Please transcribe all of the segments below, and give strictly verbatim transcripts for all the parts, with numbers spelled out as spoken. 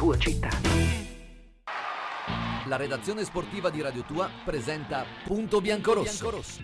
tua città. La redazione sportiva di Radio Tua presenta Punto Biancorosso.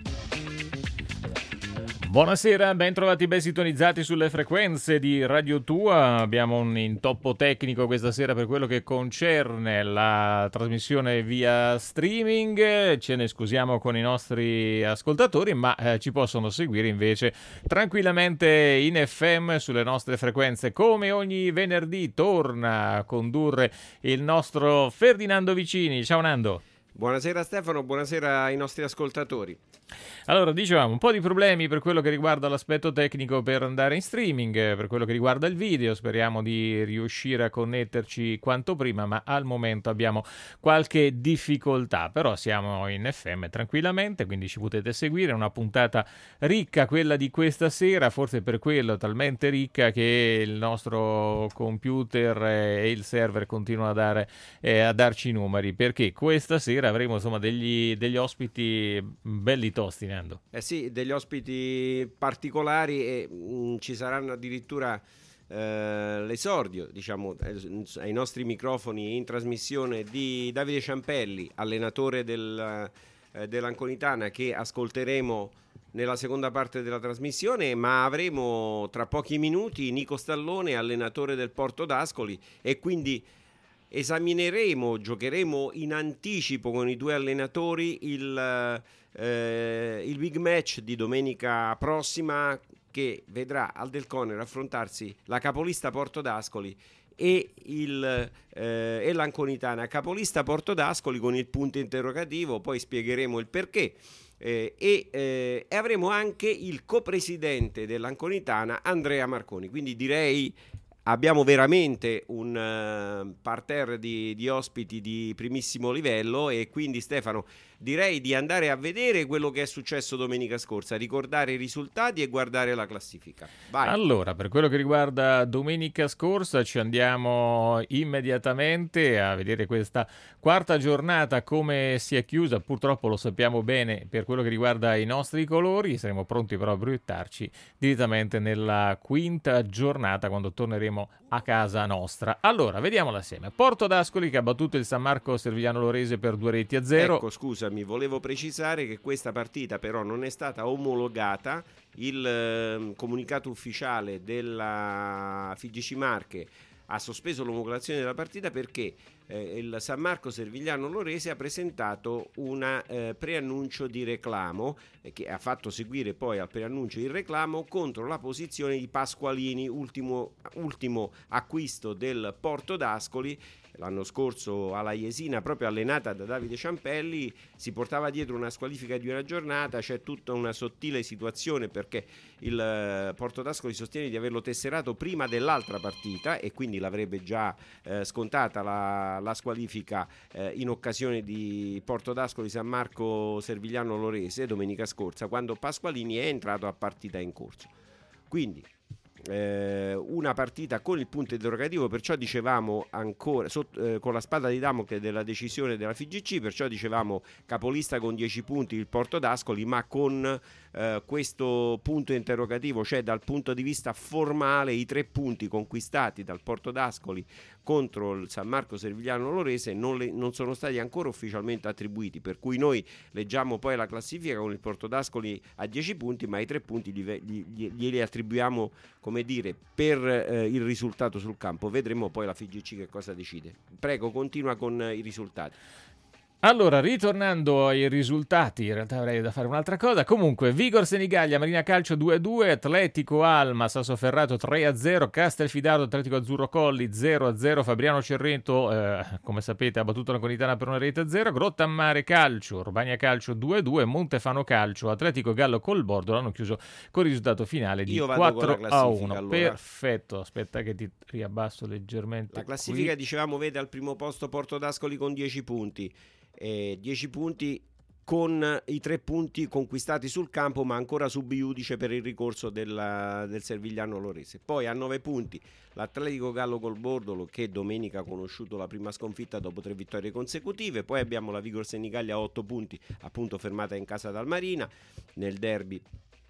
Buonasera, ben trovati, ben sintonizzati sulle frequenze di Radio Tua. Abbiamo un intoppo tecnico questa sera per quello che concerne la trasmissione via streaming. Ce ne scusiamo con i nostri ascoltatori, ma eh, ci possono seguire invece tranquillamente in F M sulle nostre frequenze. Come ogni venerdì torna a condurre il nostro Ferdinando Vicini. Ciao Nando. Buonasera Stefano, buonasera ai nostri ascoltatori. Allora, dicevamo, un po' di problemi per quello che riguarda l'aspetto tecnico per andare in streaming, per quello che riguarda il video, speriamo di riuscire a connetterci quanto prima, ma al momento abbiamo qualche difficoltà, però siamo in F M tranquillamente, quindi ci potete seguire, una puntata ricca quella di questa sera, forse per quello talmente ricca che il nostro computer e il server continuano a, dare, eh, a darci i numeri, perché questa sera avremo insomma degli, degli ospiti belli tosti, Nando. Eh sì, degli ospiti particolari e mh, ci saranno addirittura eh, l'esordio, diciamo, eh, ai nostri microfoni in trasmissione di Davide Ciampelli, allenatore del, eh, dell'Anconitana, che ascolteremo nella seconda parte della trasmissione, ma avremo tra pochi minuti Nico Stallone, allenatore del Porto d'Ascoli, e quindi esamineremo, giocheremo in anticipo con i due allenatori il, eh, il big match di domenica prossima, che vedrà al Del Conner affrontarsi la capolista Porto d'Ascoli e, il, eh, e l'Anconitana. Capolista Porto d'Ascoli con il punto interrogativo, poi spiegheremo il perché. Eh, e, eh, e avremo anche il copresidente dell'Anconitana, Andrea Marconi. Quindi direi abbiamo veramente un uh, parterre di, di ospiti di primissimo livello, e quindi Stefano direi di andare a vedere quello che è successo domenica scorsa, ricordare i risultati e guardare la classifica. Vai. Allora, per quello che riguarda domenica scorsa ci andiamo immediatamente a vedere questa quarta giornata come si è chiusa. Purtroppo lo sappiamo bene per quello che riguarda i nostri colori, saremo pronti però a proiettarci direttamente nella quinta giornata quando torneremo a casa nostra. Allora, vediamola assieme. Porto d'Ascoli che ha battuto il San Marco Servigliano Lorese per due reti a zero. Ecco, scusami, volevo precisare che questa partita però non è stata omologata. Il eh, comunicato ufficiale della F I G C Marche ha sospeso l'omologazione della partita perché eh, il San Marco Servigliano Lorese ha presentato un eh, preannuncio di reclamo eh, che ha fatto seguire poi al preannuncio il reclamo contro la posizione di Pasqualini, ultimo, ultimo acquisto del Porto d'Ascoli. L'anno scorso alla Jesina, proprio allenata da Davide Ciampelli, si portava dietro una squalifica di una giornata. C'è tutta una sottile situazione perché il Porto d'Ascoli sostiene di averlo tesserato prima dell'altra partita e quindi l'avrebbe già eh, scontata la, la squalifica eh, in occasione di Porto d'Ascoli San Marco Servigliano Lorese domenica scorsa, quando Pasqualini è entrato a partita in corso. Quindi Eh, una partita con il punto interrogativo, perciò dicevamo ancora sotto, eh, con la spada di Damocle della decisione della F I G C, perciò dicevamo capolista con dieci punti il Porto d'Ascoli, ma con eh, questo punto interrogativo, cioè dal punto di vista formale i tre punti conquistati dal Porto d'Ascoli contro il San Marco Servigliano Lorese non, le, non sono stati ancora ufficialmente attribuiti, per cui noi leggiamo poi la classifica con il Porto d'Ascoli a dieci punti, ma i tre punti gli, gli, glieli attribuiamo, come dire, per eh, il risultato sul campo. Vedremo poi la F I G C che cosa decide. Prego, continua con eh, i risultati. Allora, ritornando ai risultati, in realtà avrei da fare un'altra cosa. Comunque, Vigor Senigallia, Marina Calcio due a due, Atletico Alma, Sassoferrato tre a zero, Castelfidardo, Atletico Azzurro Colli zero a zero, Fabriano Cerreto, eh, come sapete, ha battuto la Conitana per una rete a zero, Grottammare Calcio, Urbania Calcio due a due, Montefano Calcio, Atletico Gallo Colbordo l'hanno chiuso con il risultato finale di quattro a uno. Allora. Perfetto, aspetta che ti riabbasso leggermente. La classifica, qui. dicevamo, vede al primo posto Porto d'Ascoli con dieci punti. Eh, dieci punti con i tre punti conquistati sul campo, ma ancora sub iudice per il ricorso della, del Servigliano Lorese. Poi a nove punti l'Atletico Gallo Colbordolo, che domenica ha conosciuto la prima sconfitta dopo tre vittorie consecutive. Poi abbiamo la Vigor Senigallia a otto punti, appunto fermata in casa dal Marina nel derby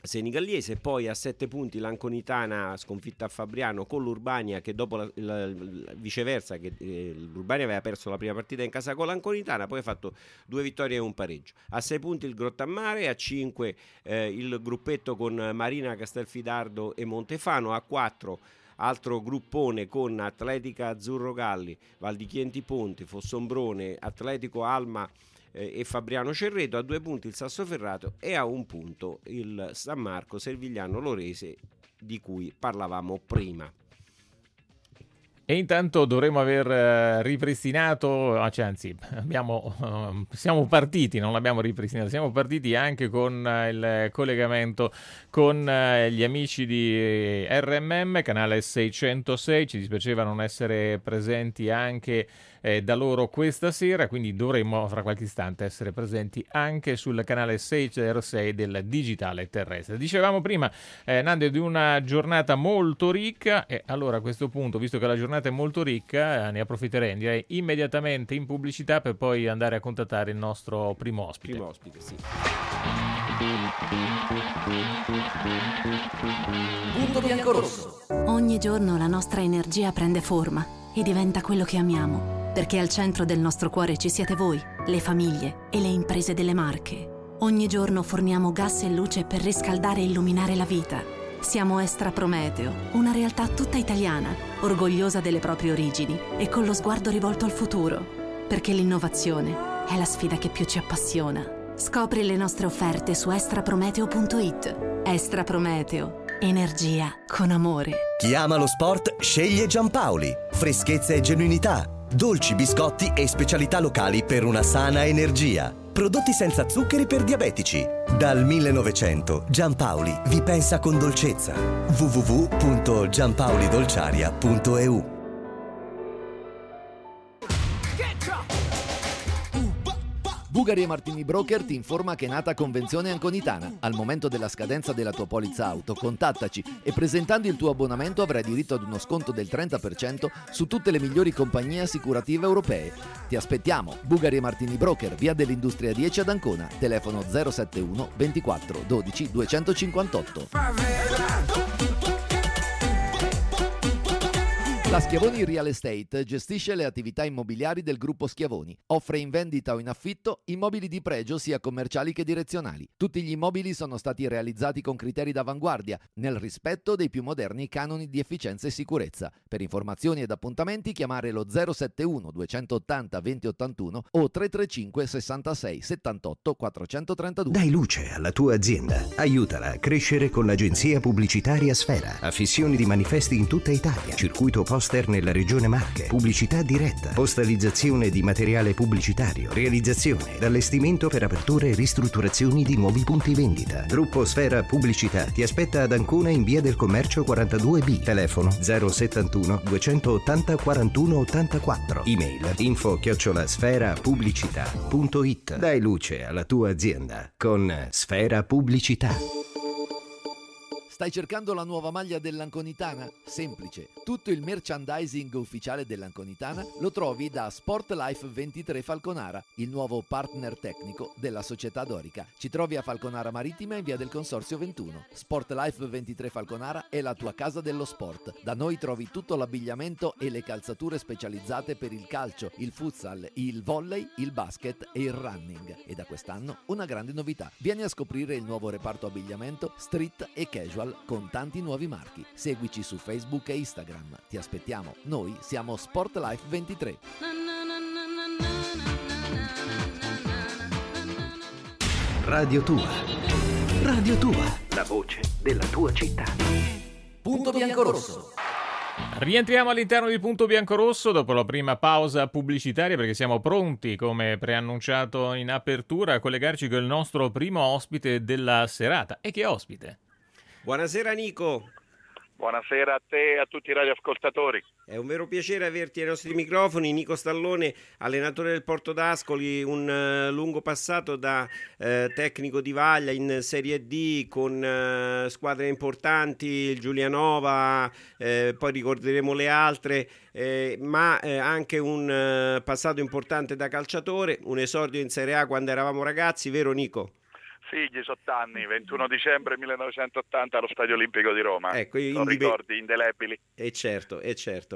senigallese. Poi a sette punti l'Anconitana sconfitta a Fabriano con l'Urbania, che dopo la, la, la, viceversa che eh, l'Urbania aveva perso la prima partita in casa con l'Anconitana, poi ha fatto due vittorie e un pareggio. A sei punti il Grottammare, a cinque eh, il gruppetto con Marina, Castelfidardo e Montefano, a quattro altro gruppone con Atletica Azzurro Galli, Val di Chienti Ponti, Fossombrone, Atletico Alma e Fabriano Cerreto, a due punti il Sassoferrato e a un punto il San Marco Servigliano Lorese, di cui parlavamo prima. E intanto dovremmo aver ripristinato, cioè anzi abbiamo, siamo partiti, non l'abbiamo ripristinato, siamo partiti anche con il collegamento con gli amici di R M M, canale seicentosei, ci dispiaceva non essere presenti anche eh, da loro questa sera, quindi dovremmo fra qualche istante essere presenti anche sul canale seicentosei del digitale terrestre. Dicevamo prima, eh, Nando, di una giornata molto ricca, e allora a questo punto, visto che la giornata è molto ricca, eh, ne approfitterei, direi immediatamente in pubblicità per poi andare a contattare il nostro primo ospite. Primo ospite, sì. Punto bianco-rosso. Ogni giorno la nostra energia prende forma e diventa quello che amiamo, perché al centro del nostro cuore ci siete voi, le famiglie e le imprese delle Marche. Ogni giorno forniamo gas e luce per riscaldare e illuminare la vita. Siamo Estra Prometeo, una realtà tutta italiana, orgogliosa delle proprie origini e con lo sguardo rivolto al futuro, perché l'innovazione è la sfida che più ci appassiona. Scopri le nostre offerte su estraprometeo punto it. Estra Prometeo, energia con amore. Chi ama lo sport sceglie Giampaoli. Freschezza e genuinità, dolci, biscotti e specialità locali per una sana energia. Prodotti senza zuccheri per diabetici. Dal millenovecento Giampaoli vi pensa con dolcezza. w w w punto giampaolidolciaria punto e u. Bugari e Martini Broker ti informa che è nata Convenzione Anconitana. Al momento della scadenza della tua polizza auto, contattaci e presentando il tuo abbonamento avrai diritto ad uno sconto del trenta per cento su tutte le migliori compagnie assicurative europee. Ti aspettiamo, Bugari e Martini Broker, via dell'Industria dieci ad Ancona, telefono zero settantuno ventiquattro dodici duecentocinquantotto. La Schiavoni Real Estate gestisce le attività immobiliari del gruppo Schiavoni. Offre in vendita o in affitto immobili di pregio sia commerciali che direzionali. Tutti gli immobili sono stati realizzati con criteri d'avanguardia, nel rispetto dei più moderni canoni di efficienza e sicurezza. Per informazioni ed appuntamenti chiamare lo zero settantuno duecentottanta venti ottantuno o tre tre cinque sessantasei settantotto quattrocentotrentadue. Dai luce alla tua azienda. Aiutala a crescere con l'agenzia pubblicitaria Sfera. Affissioni di manifesti in tutta Italia. Circuito poster nella regione Marche, pubblicità diretta, postalizzazione di materiale pubblicitario, realizzazione ed allestimento per aperture e ristrutturazioni di nuovi punti vendita. Gruppo Sfera Pubblicità ti aspetta ad Ancona in via del Commercio quarantadue B, telefono zero settantuno duecentottanta quarantuno ottantaquattro, email info chiocciola sfera pubblicità punto it. Dai luce alla tua azienda con Sfera Pubblicità. Stai cercando la nuova maglia dell'Anconitana? Semplice. Tutto il merchandising ufficiale dell'Anconitana lo trovi da Sportlife ventitré Falconara, il nuovo partner tecnico della società dorica. Ci trovi a Falconara Marittima in via del Consorzio ventuno. Sportlife ventitré Falconara è la tua casa dello sport. Da noi trovi tutto l'abbigliamento e le calzature specializzate per il calcio, il futsal, il volley, il basket e il running. E da quest'anno una grande novità. Vieni a scoprire il nuovo reparto abbigliamento street e casual con tanti nuovi marchi. Seguici su Facebook e Instagram. Ti aspettiamo. Noi siamo Sportlife ventitré. Radio Tua. Radio Tua. La voce della tua città. Punto bianco-rosso. Rientriamo all'interno di Punto Bianco-Rosso dopo la prima pausa pubblicitaria, perché siamo pronti, come preannunciato in apertura, a collegarci con il nostro primo ospite della serata. E che ospite? Buonasera Nico. Buonasera a te e a tutti i radioascoltatori. È un vero piacere averti ai nostri microfoni. Nico Stallone, allenatore del Porto d'Ascoli, un uh, lungo passato da uh, tecnico di Vaglia in Serie D con uh, squadre importanti, il Giulianova, eh, poi ricorderemo le altre, eh, ma eh, anche un uh, passato importante da calciatore, un esordio in Serie A quando eravamo ragazzi, vero Nico? Sì, diciotto anni, ventuno dicembre millenovecentottanta allo Stadio Olimpico di Roma. Ecco, Sono indipe- ricordi indelebili. E certo, e certo.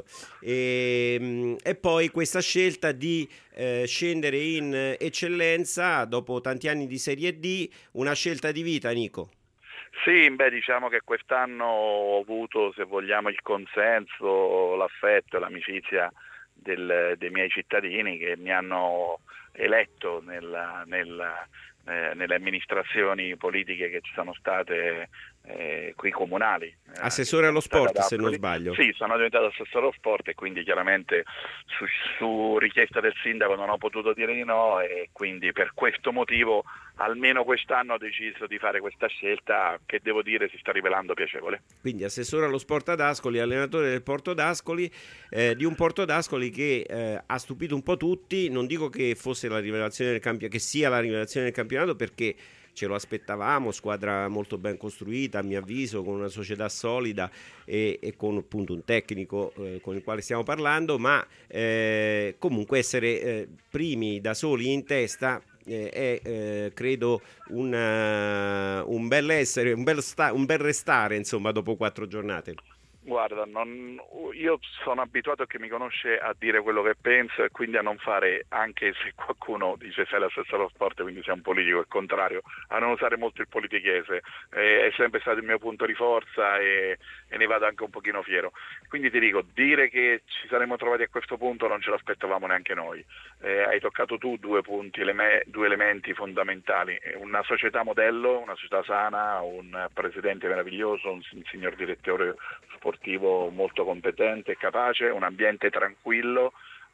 E, e poi questa scelta di eh, scendere in eccellenza dopo tanti anni di Serie D, una scelta di vita, Nico. Sì, beh, diciamo che quest'anno ho avuto, se vogliamo, il consenso, l'affetto e l'amicizia del, dei miei cittadini che mi hanno eletto nella, nella, eh, nelle amministrazioni politiche che ci sono state eh, qui comunali. Assessore allo sport, se non sbaglio. Sì, sono diventato assessore allo sport e quindi chiaramente su, su richiesta del sindaco non ho potuto dire di no e quindi per questo motivo almeno quest'anno ho deciso di fare questa scelta che devo dire si sta rivelando piacevole. Quindi assessore allo sport ad Ascoli, allenatore del Porto d'Ascoli, eh, di un Porto d'Ascoli che eh, ha stupito un po' tutti, non dico che fosse la rivelazione del campionato, che sia la rivelazione del campionato perché ce lo aspettavamo, squadra molto ben costruita a mio avviso, con una società solida e, e con appunto un tecnico eh, con il quale stiamo parlando, ma eh, comunque essere eh, primi da soli in testa eh, è eh, credo un, uh, un bel essere, un bel, sta- un bel restare insomma dopo quattro giornate. Guarda, non, io sono abituato a chi mi conosce a dire quello che penso e quindi a non fare, anche se qualcuno dice sei l'assessore allo sport quindi sei un politico, il contrario, a non usare molto il politichese, eh, è sempre stato il mio punto di forza e, e ne vado anche un pochino fiero. Quindi ti dico, dire che ci saremmo trovati a questo punto non ce l'aspettavamo neanche noi. Eh, hai toccato tu due punti, eleme- due elementi fondamentali, una società modello, una società sana, un presidente meraviglioso, un, un signor direttore sportivo molto competente e capace, un ambiente tranquillo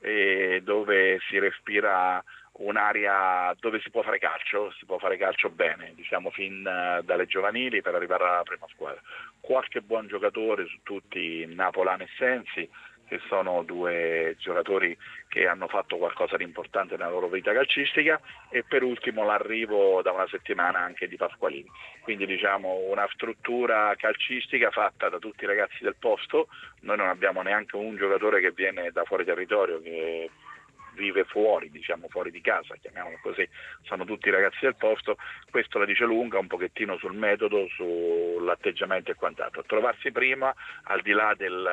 e dove si respira un'area dove si può fare calcio, si può fare calcio bene, diciamo fin dalle giovanili per arrivare alla prima squadra. Qualche buon giocatore su tutti, Napolano e Sensi, che sono due giocatori che hanno fatto qualcosa di importante nella loro vita calcistica, e per ultimo l'arrivo da una settimana anche di Pasqualini. Quindi diciamo una struttura calcistica fatta da tutti i ragazzi del posto. Noi non abbiamo neanche un giocatore che viene da fuori territorio, che vive fuori, diciamo fuori di casa, chiamiamolo così, sono tutti ragazzi del posto. Questo la dice lunga un pochettino sul metodo, sull'atteggiamento e quant'altro. Trovarsi prima, al di là del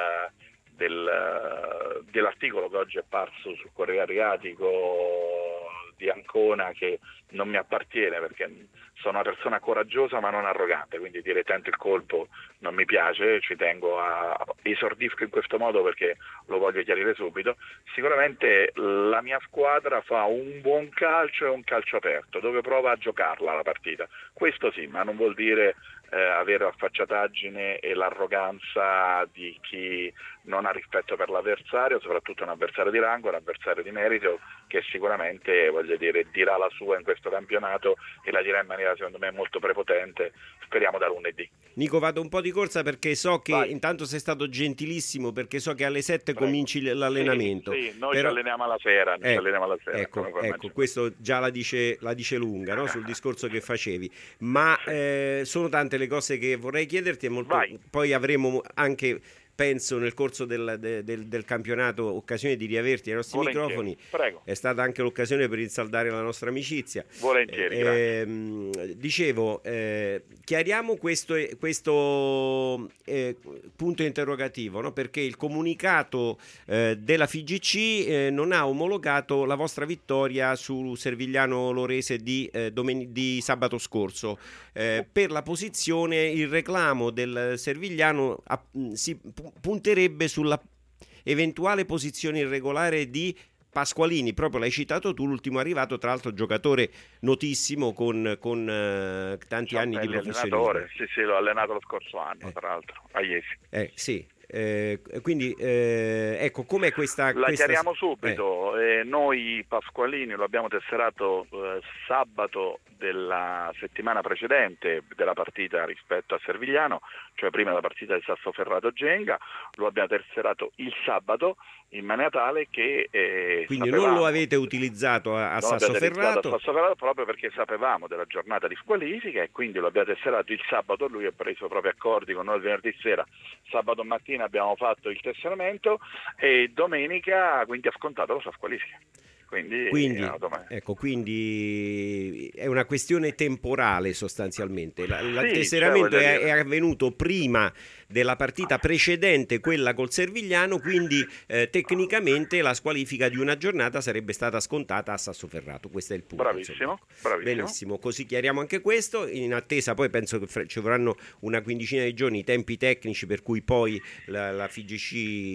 Del, dell'articolo che oggi è apparso sul Corriere Adriatico di Ancona, che non mi appartiene perché sono una persona coraggiosa ma non arrogante, quindi dire tento il colpo non mi piace, ci tengo a esordisco in questo modo perché lo voglio chiarire subito. Sicuramente la mia squadra fa un buon calcio e un calcio aperto, dove prova a giocarla la partita, questo sì, ma non vuol dire Eh, avere la sfacciataggine e l'arroganza di chi non ha rispetto per l'avversario, soprattutto un avversario di rango, un avversario di merito che sicuramente, voglio dire, dirà la sua in questo campionato e la dirà in maniera secondo me molto prepotente, speriamo da lunedì. Nico, vado un po' di corsa perché so che Vai. intanto sei stato gentilissimo, perché so che alle sette Prego. cominci l'allenamento. Sì, sì, noi Però... ci alleniamo alla sera, noi eh, ci alleniamo alla sera. Ecco, come puoi ecco immaginare. questo già la dice, la dice lunga, no? Sul discorso che facevi. Ma eh, sono tante le cose che vorrei chiederti e molto... poi avremo anche, penso, nel corso del, del, del campionato occasione di riaverti ai nostri Volentieri. microfoni. Prego. È stata anche l'occasione per rinsaldare la nostra amicizia. Volentieri, eh, dicevo, eh, chiariamo questo, questo eh, punto interrogativo, no? Perché il comunicato eh, della F I G C eh, non ha omologato la vostra vittoria su Servigliano Lorese di, eh, domen- di sabato scorso. Eh, per la posizione, il reclamo del Servigliano a, si punterebbe sulla eventuale posizione irregolare di Pasqualini, proprio l'hai citato tu, l'ultimo arrivato, tra l'altro giocatore notissimo con, con uh, tanti Ciampelli, anni di professionismo. allenatore, sì, sì, l'ho allenato lo scorso anno, eh. tra l'altro, a Iesi. Eh, sì, eh, quindi eh, ecco, com'è questa... La questa... chiariamo subito, eh. Eh, noi Pasqualini lo abbiamo tesserato eh, sabato della settimana precedente della partita rispetto a Servigliano, cioè prima della partita di Sassoferrato Genga, lo abbiamo tesserato il sabato in maniera tale che eh, quindi sapevamo, non lo avete utilizzato a, a Sassoferrato? a Sassoferrato proprio perché sapevamo della giornata di squalifica e quindi lo abbiamo tesserato il sabato. Lui ha preso proprio accordi con noi il venerdì sera, sabato mattina abbiamo fatto il tesseramento e domenica quindi ha scontato la sua squalifica. Quindi, quindi, no, ecco, quindi è una questione temporale sostanzialmente. La, sì, l'altesseramento cioè, è, è avvenuto prima della partita precedente, quella col Servigliano, quindi eh, tecnicamente la squalifica di una giornata sarebbe stata scontata a Sassoferrato. Questo è il punto. Bravissimo, bravissimo. Benissimo, così chiariamo anche questo. In attesa poi penso che ci vorranno una quindicina di giorni i tempi tecnici per cui poi la, la F I G C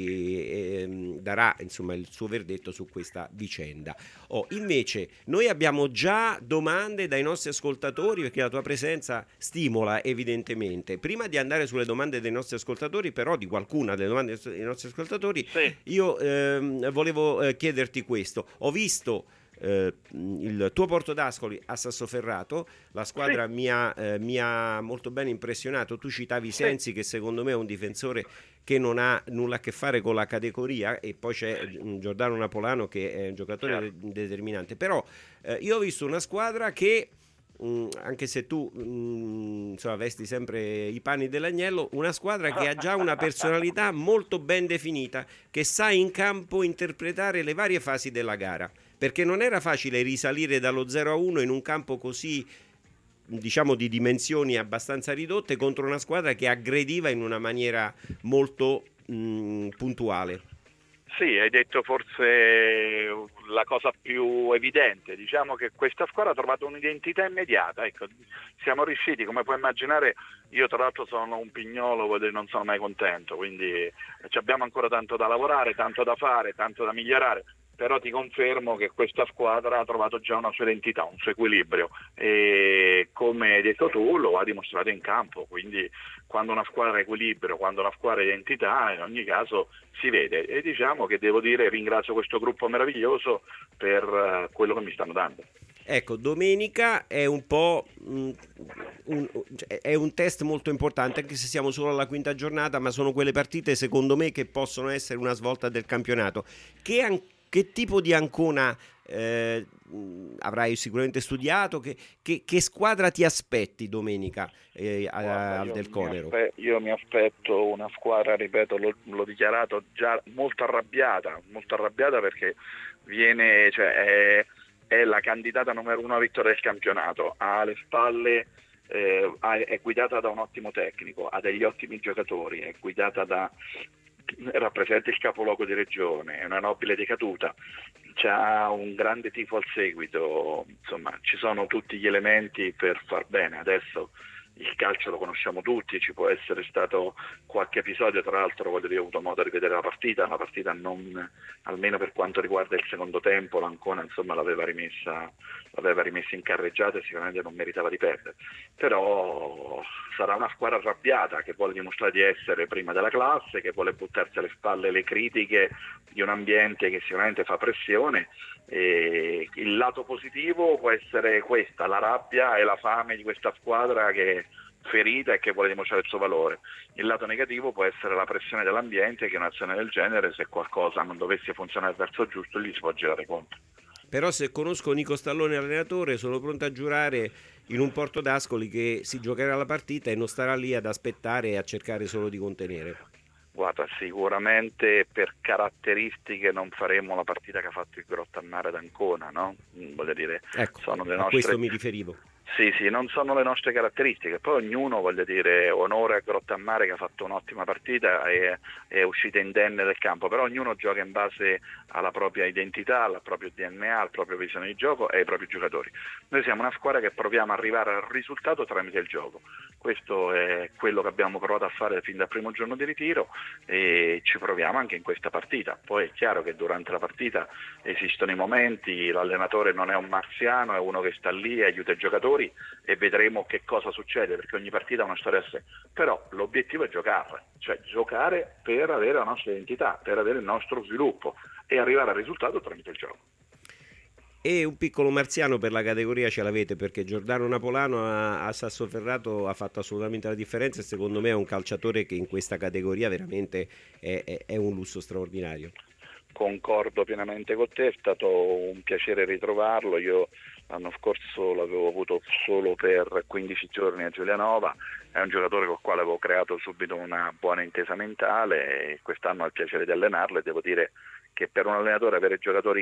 eh, darà insomma il suo verdetto su questa vicenda. Oh, invece noi abbiamo già domande dai nostri ascoltatori, perché la tua presenza stimola evidentemente. Prima di andare sulle domande dei nostri ascoltatori, però di qualcuna delle domande dei nostri ascoltatori, sì. io ehm, volevo eh, chiederti questo. Ho visto eh, il tuo Porto d'Ascoli a Sassoferrato, la squadra sì. mi, ha, eh, mi ha molto bene impressionato. Tu citavi sì. Sensi, che secondo me è un difensore che non ha nulla a che fare con la categoria, e poi c'è Giordano Napolano che è un giocatore certo. determinante. Però eh, io ho visto una squadra che mh, anche se tu mh, insomma, vesti sempre i panni dell'agnello, una squadra che ha già una personalità molto ben definita, che sa in campo interpretare le varie fasi della gara, perché non era facile risalire dallo zero a uno in un campo così, diciamo, di dimensioni abbastanza ridotte, contro una squadra che aggrediva in una maniera molto mh, puntuale. Sì, hai detto forse la cosa più evidente. Diciamo che questa squadra ha trovato un'identità immediata. Ecco, siamo riusciti, come puoi immaginare, io tra l'altro sono un pignolo, non sono mai contento, quindi abbiamo ancora tanto da lavorare, tanto da fare, tanto da migliorare. Però ti confermo che questa squadra ha trovato già una sua identità, un suo equilibrio, e come hai detto tu lo ha dimostrato in campo. Quindi quando una squadra ha equilibrio, quando una squadra ha identità, in ogni caso si vede. E diciamo che devo dire, ringrazio questo gruppo meraviglioso per uh, quello che mi stanno dando. Ecco, domenica è un po' mh, un, è un test molto importante, anche se siamo solo alla quinta giornata, ma sono quelle partite secondo me che possono essere una svolta del campionato. Che an- Che tipo di Ancona eh, avrai sicuramente studiato? Che, che, che squadra ti aspetti domenica eh, Guarda, al Del Conero? Mi aspe- io mi aspetto una squadra, ripeto, l'ho, l'ho dichiarato già, molto arrabbiata, molto arrabbiata perché viene, cioè, è, è la candidata numero uno a vittoria del campionato, ha alle spalle, eh, è guidata da un ottimo tecnico, ha degli ottimi giocatori, è guidata da... rappresenta il capoluogo di regione, è una nobile decaduta, c'ha un grande tifo al seguito, insomma ci sono tutti gli elementi per far bene. Adesso il calcio lo conosciamo tutti, ci può essere stato qualche episodio, tra l'altro voglio dire, ho avuto modo di vedere la partita, la partita non, almeno per quanto riguarda il secondo tempo, l'Ancona insomma l'aveva rimessa, l'aveva rimessa in carreggiata e sicuramente non meritava di perdere, però sarà una squadra arrabbiata che vuole dimostrare di essere prima della classe, che vuole buttarsi alle spalle le critiche di un ambiente che sicuramente fa pressione. E il lato positivo può essere questa, la rabbia e la fame di questa squadra che è ferita e che vuole dimostrare il suo valore. Il lato negativo può essere la pressione dell'ambiente, che un'azione del genere, se qualcosa non dovesse funzionare verso giusto, gli si può girare contro. Però se conosco Nico Stallone allenatore, sono pronto a giurare in un Porto d'Ascoli che si giocherà la partita e non starà lì ad aspettare e a cercare solo di contenere. Guarda, sicuramente per caratteristiche non faremo la partita che ha fatto il Grottammare ad Ancona, no? Voglio dire, ecco, sono le a nostre... questo mi riferivo. Sì, sì, non sono le nostre caratteristiche, poi ognuno, voglio dire, onore a Grottammare che ha fatto un'ottima partita e è uscita indenne del campo, però ognuno gioca in base alla propria identità, al proprio D N A, al proprio visione di gioco e ai propri giocatori. Noi siamo una squadra che proviamo ad arrivare al risultato tramite il gioco, questo è quello che abbiamo provato a fare fin dal primo giorno di ritiro e ci proviamo anche in questa partita. Poi è chiaro che durante la partita esistono i momenti, l'allenatore non è un marziano, è uno che sta lì e aiuta i giocatori e vedremo che cosa succede, perché ogni partita ha una storia a sé, però l'obiettivo è giocare, cioè giocare per avere la nostra identità, per avere il nostro sviluppo e arrivare al risultato tramite il gioco. E un piccolo marziano per la categoria ce l'avete, perché Giordano Napolano a, a Sassoferrato ha fatto assolutamente la differenza e secondo me è un calciatore che in questa categoria veramente è, è, è un lusso straordinario. Concordo pienamente con te, è stato un piacere ritrovarlo. Io l'anno scorso l'avevo avuto solo per quindici giorni a Giulianova, è un giocatore con il quale avevo creato subito una buona intesa mentale e quest'anno ho il piacere di allenarlo e devo dire che per un allenatore avere giocatori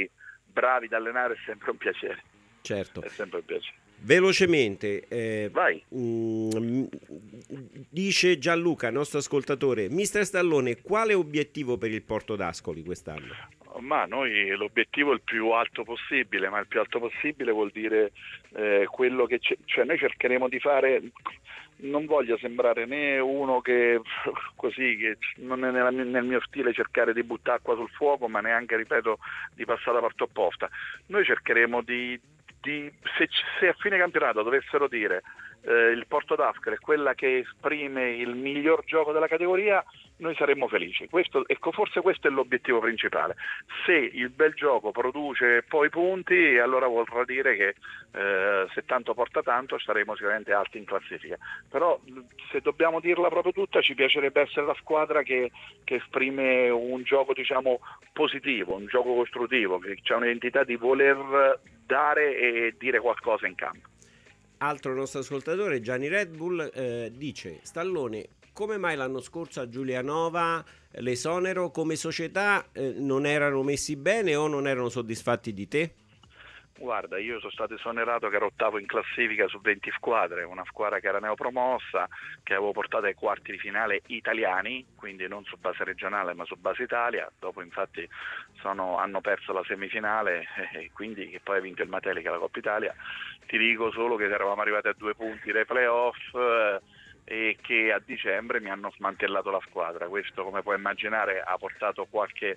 bravi da allenare è sempre un piacere. Certo. È sempre un piacere. Velocemente, eh, Vai. mh, dice Gianluca, nostro ascoltatore, mister Stallone, quale obiettivo per il Porto d'Ascoli quest'anno? Ma noi l'obiettivo è il più alto possibile, ma il più alto possibile vuol dire eh, quello che c'è, cioè noi cercheremo di fare, non voglio sembrare né uno che così, che non è nella, nel mio stile cercare di buttare acqua sul fuoco, ma neanche, ripeto, di passare la parte opposta. Noi cercheremo di, di se, se a fine campionato dovessero dire eh, il Porto d'Ascoli è quella che esprime il miglior gioco della categoria, noi saremmo felici. Questo, ecco, forse questo è l'obiettivo principale. Se il bel gioco produce poi punti, allora vorrà dire che eh, se tanto porta tanto saremo sicuramente alti in classifica. Però se dobbiamo dirla proprio tutta, ci piacerebbe essere la squadra che, che esprime un gioco, diciamo, positivo, un gioco costruttivo, che ha un'identità di voler dare e dire qualcosa in campo. Altro nostro ascoltatore, Gianni Red Bull, eh, dice: Stallone, come mai l'anno scorso a Giulianova l'esonero? Come società eh, non erano messi bene o non erano soddisfatti di te? Guarda, io sono stato esonerato che ero ottavo in classifica su venti squadre, una squadra che era neopromossa, che avevo portato ai quarti di finale italiani, quindi non su base regionale ma su base Italia. Dopo infatti sono, hanno perso la semifinale e quindi che poi ha vinto il Matelica la Coppa Italia. Ti dico solo che eravamo arrivati a due punti dai playoff eh, e che a dicembre mi hanno smantellato la squadra. Questo, come puoi immaginare, ha portato qualche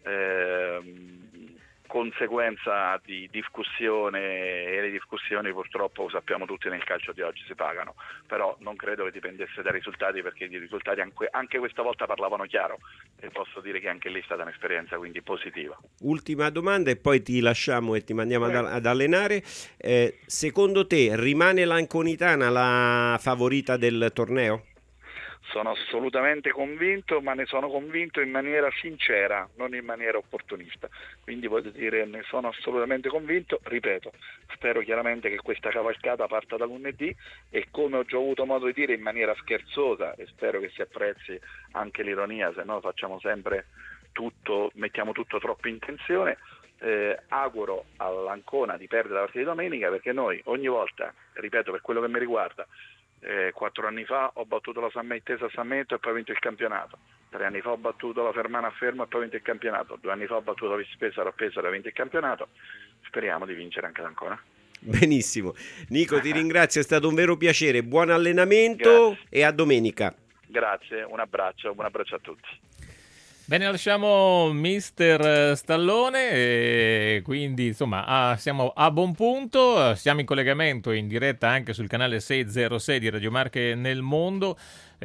eh, conseguenza di discussione, e le discussioni purtroppo sappiamo tutti nel calcio di oggi si pagano, però non credo che dipendesse dai risultati, perché i risultati anche, anche questa volta parlavano chiaro e posso dire che anche lì è stata un'esperienza quindi positiva. Ultima domanda e poi ti lasciamo e ti mandiamo ad, ad allenare. Eh, secondo te rimane l'Anconitana la favorita del torneo? Sono assolutamente convinto, ma ne sono convinto in maniera sincera, non in maniera opportunista. Quindi voglio dire, ne sono assolutamente convinto, ripeto, spero chiaramente che questa cavalcata parta da lunedì e, come ho già avuto modo di dire in maniera scherzosa, e spero che si apprezzi anche l'ironia, se no facciamo sempre tutto, mettiamo tutto troppo in tensione, eh, auguro all'Ancona di perdere la partita di domenica, perché noi ogni volta, ripeto, per quello che mi riguarda, Eh, quattro anni fa ho battuto la San Maitese a San Mento e poi ho vinto il campionato, tre anni fa ho battuto la Fermana a Fermo e poi ho vinto il campionato, due anni fa ho battuto la Pesaro a Pesaro e ho vinto il campionato. Speriamo di vincere anche l'Ancona. Benissimo, Nico, ti ringrazio, è stato un vero piacere, buon allenamento. Grazie. E a domenica. Grazie, un abbraccio, un abbraccio a tutti. Bene, lasciamo mister Stallone e quindi insomma ah, siamo a buon punto, siamo in collegamento in diretta anche sul canale seicentosei di Radio Marche nel mondo.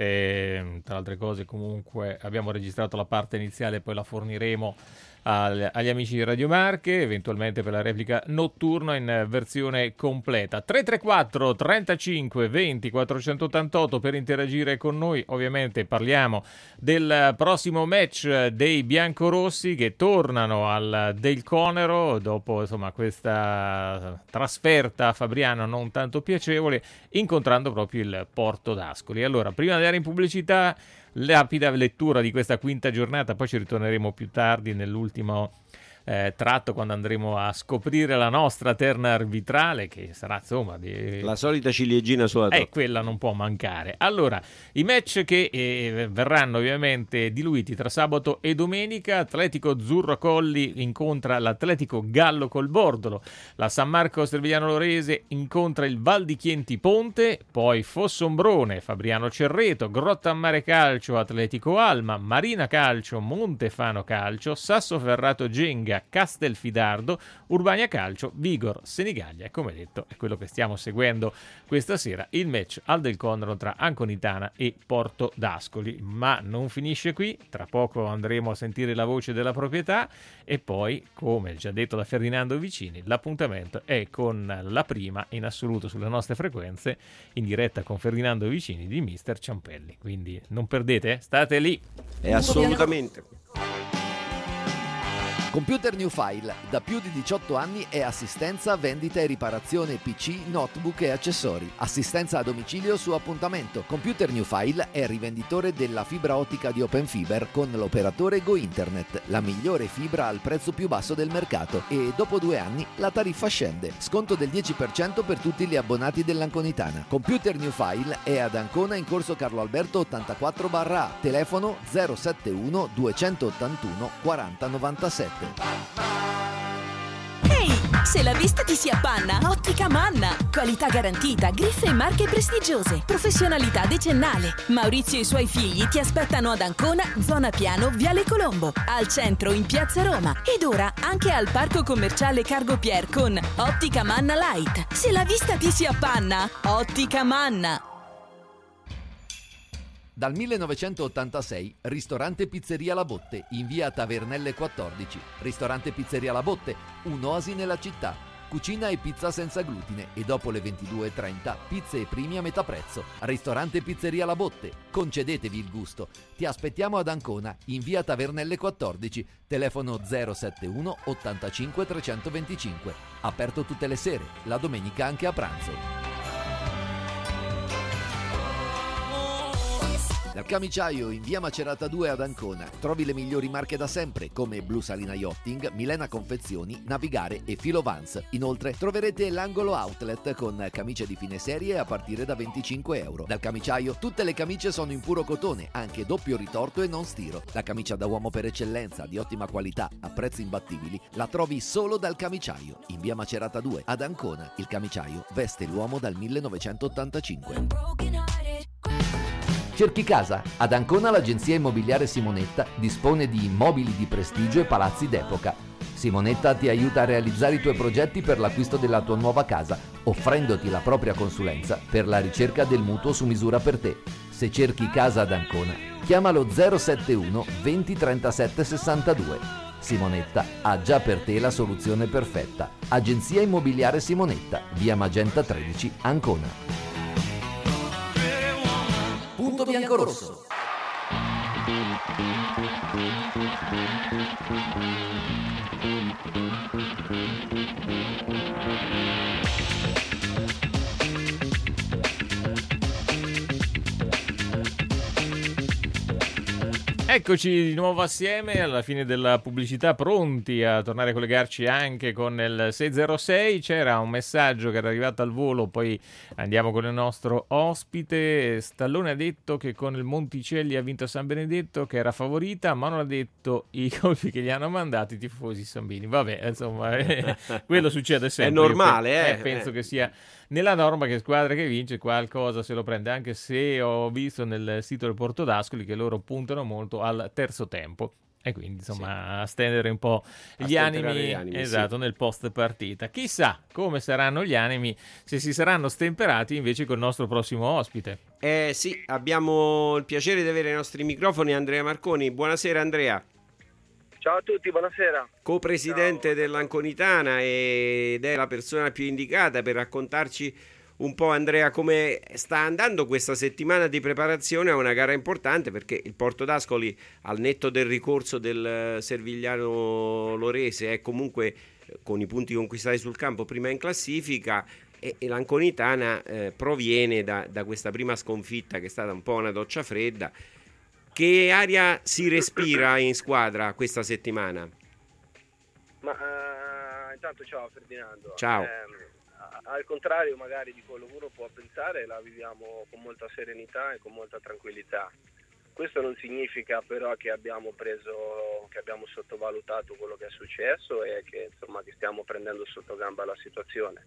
E, tra altre cose, comunque abbiamo registrato la parte iniziale e poi la forniremo al, agli amici di Radio Marche, eventualmente per la replica notturna in versione completa. Tre tre quattro trentacinque venti quattrocentottantotto per interagire con noi. Ovviamente parliamo del prossimo match dei biancorossi che tornano al Del Conero dopo insomma questa trasferta a Fabriano non tanto piacevole, incontrando proprio il Porto d'Ascoli. Allora, prima di andare in pubblicità, rapida lettura di questa quinta giornata, poi ci ritorneremo più tardi nell'ultimo eh, tratto, quando andremo a scoprire la nostra terna arbitrale, che sarà insomma di... la solita ciliegina sulla torta. Eh, quella non può mancare. Allora, i match che eh, verranno ovviamente diluiti tra sabato e domenica: Atletico Zurro Colli incontra l'Atletico Gallo Colbordolo, la San Marco Servigliano Lorese incontra il Val di Chienti Ponte, poi Fossombrone Fabriano Cerreto, Grottammare Calcio Atletico Alma, Marina Calcio Montefano Calcio, Sassoferrato Genga Castelfidardo, Urbania Calcio Vigor Senigallia. E come detto è quello che stiamo seguendo questa sera, il match al Del Conero tra Anconitana e Porto d'Ascoli. Ma non finisce qui, tra poco andremo a sentire la voce della proprietà e poi, come già detto da Ferdinando Vicini, l'appuntamento è con la prima in assoluto sulle nostre frequenze, in diretta con Ferdinando Vicini, di mister Ciampelli. Quindi non perdete, state lì. E assolutamente. Computer New File, da più di diciotto anni è assistenza, vendita e riparazione P C, notebook e accessori. Assistenza a domicilio su appuntamento. Computer New File è rivenditore della fibra ottica di Open Fiber con l'operatore Go Internet, la migliore fibra al prezzo più basso del mercato, e dopo due anni la tariffa scende. Sconto del dieci per cento per tutti gli abbonati dell'Anconitana. Computer New File è ad Ancona in corso Carlo Alberto ottantaquattro A, telefono zero sette uno due otto uno quaranta novantasette. Ehi, se la vista ti si appanna, Ottica Manna. Qualità garantita, griffe e marche prestigiose, professionalità decennale. Maurizio e i suoi figli ti aspettano ad Ancona, zona Piano, Viale Colombo, al centro in Piazza Roma ed ora anche al Parco Commerciale Cargo Pier con Ottica Manna Light. Se la vista ti si appanna, Ottica Manna. Dal millenovecentottantasei, ristorante Pizzeria La Botte, in via Tavernelle quattordici. Ristorante Pizzeria La Botte, un'oasi nella città. Cucina e pizza senza glutine e dopo le ventidue e trenta pizze e primi a metà prezzo. Ristorante Pizzeria La Botte, concedetevi il gusto. Ti aspettiamo ad Ancona, in via Tavernelle quattordici, telefono zero sette uno ottantacinque trecentoventicinque. Aperto tutte le sere, la domenica anche a pranzo. Dal Camiciaio in via Macerata due ad Ancona trovi le migliori marche da sempre come Blu Salina Yachting, Milena Confezioni, Navigare e Filo Vans. Inoltre troverete l'angolo outlet con camicie di fine serie a partire da venticinque euro. Dal Camiciaio tutte le camicie sono in puro cotone, anche doppio ritorto e non stiro. La camicia da uomo per eccellenza di ottima qualità a prezzi imbattibili la trovi solo dal Camiciaio in via Macerata due ad Ancona. Il Camiciaio veste l'uomo dal millenovecentottantacinque. Cerchi casa? Ad Ancona l'agenzia immobiliare Simonetta dispone di immobili di prestigio e palazzi d'epoca. Simonetta ti aiuta a realizzare i tuoi progetti per l'acquisto della tua nuova casa, offrendoti la propria consulenza per la ricerca del mutuo su misura per te. Se cerchi casa ad Ancona, chiamalo zero sette uno venti trentasette sessantadue. Simonetta ha già per te la soluzione perfetta. Agenzia immobiliare Simonetta, via Magenta tredici, Ancona. Punto biancorosso. Eccoci di nuovo assieme alla fine della pubblicità, pronti a tornare a collegarci anche con il sei zero sei. C'era un messaggio che era arrivato al volo, poi andiamo con il nostro ospite. Stallone ha detto che con il Monticelli ha vinto San Benedetto, che era favorita, ma non ha detto i colpi che gli hanno mandato i tifosi sambini. Vabbè, insomma, eh, quello succede sempre. È normale, Io, eh. eh, penso che sia nella norma che squadra che vince qualcosa se lo prende, anche se ho visto nel sito del Portodascoli che loro puntano molto al terzo tempo e quindi insomma sì, a stendere un po' gli animi, gli animi, esatto, sì, nel post partita. Chissà come saranno gli animi, se si saranno stemperati invece col nostro prossimo ospite. Eh sì, abbiamo il piacere di avere ai nostri microfoni Andrea Marconi. Buonasera Andrea. Ciao a tutti, buonasera. Co-presidente Ciao. dell'Anconitana ed è la persona più indicata per raccontarci un po', Andrea, come sta andando questa settimana di preparazione a una gara importante, perché il Portodascoli, al netto del ricorso del Servigliano Lorese, è comunque con i punti conquistati sul campo prima in classifica, e, e l'Anconitana eh, proviene da, da questa prima sconfitta che è stata un po' una doccia fredda. Che aria si respira in squadra questa settimana? Ma uh, intanto ciao Ferdinando. Ciao. Eh, al contrario magari di quello che uno può pensare, la viviamo con molta serenità e con molta tranquillità. Questo non significa però che abbiamo preso, che abbiamo sottovalutato quello che è successo e che insomma che stiamo prendendo sotto gamba la situazione.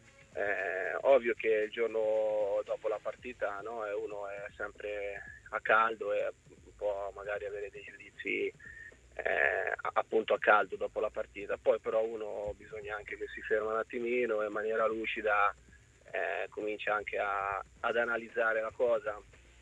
Eh, ovvio che il giorno dopo la partita, no, uno è sempre a caldo e può magari avere dei giudizi eh, appunto a caldo dopo la partita, poi però uno bisogna anche che si ferma un attimino e in maniera lucida eh, comincia anche a, ad analizzare la cosa.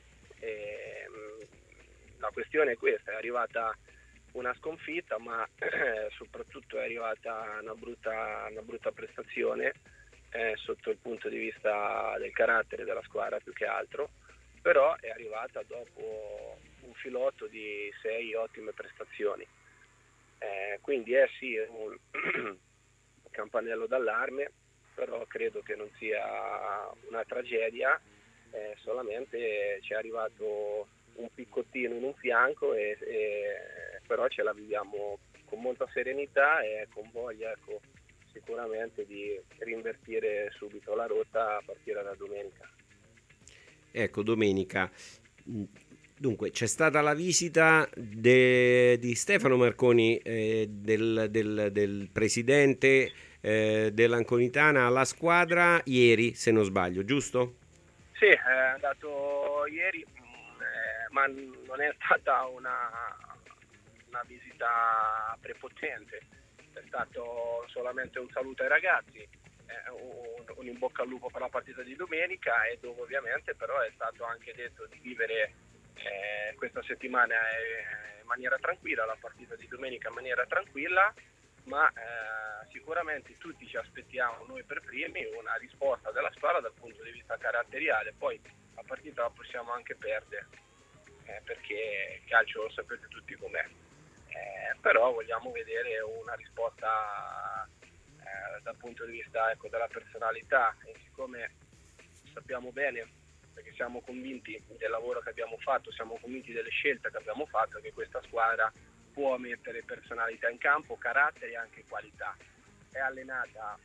E, mh, la questione è questa: è arrivata una sconfitta, ma eh, soprattutto è arrivata una brutta, una brutta prestazione eh, sotto il punto di vista del carattere della squadra più che altro, però è arrivata dopo un filotto di sei ottime prestazioni. Eh, quindi è sì un campanello d'allarme, però credo che non sia una tragedia, eh, solamente ci è arrivato un piccottino in un fianco, e, e, però ce la viviamo con molta serenità e con voglia, ecco, sicuramente di rinvertire subito la rotta a partire da domenica. Ecco, domenica. Dunque, c'è stata la visita de, di Stefano Marconi, eh, del, del, del presidente eh, dell'Anconitana alla squadra ieri, se non sbaglio, giusto? Sì, è andato ieri, eh, ma non è stata una, una visita prepotente, è stato solamente un saluto ai ragazzi, eh, un, un in bocca al lupo per la partita di domenica, e dove ovviamente però è stato anche detto di vivere eh, questa settimana in maniera tranquilla, la partita di domenica in maniera tranquilla, ma eh, sicuramente tutti ci aspettiamo, noi per primi, una risposta della squadra dal punto di vista caratteriale. Poi la partita la possiamo anche perdere, eh, perché il calcio lo sapete tutti com'è, eh, però vogliamo vedere una risposta eh, dal punto di vista, ecco, della personalità, e siccome sappiamo bene, perché siamo convinti del lavoro che abbiamo fatto, siamo convinti delle scelte che abbiamo fatto, che questa squadra può mettere personalità in campo, carattere e anche qualità. È allenata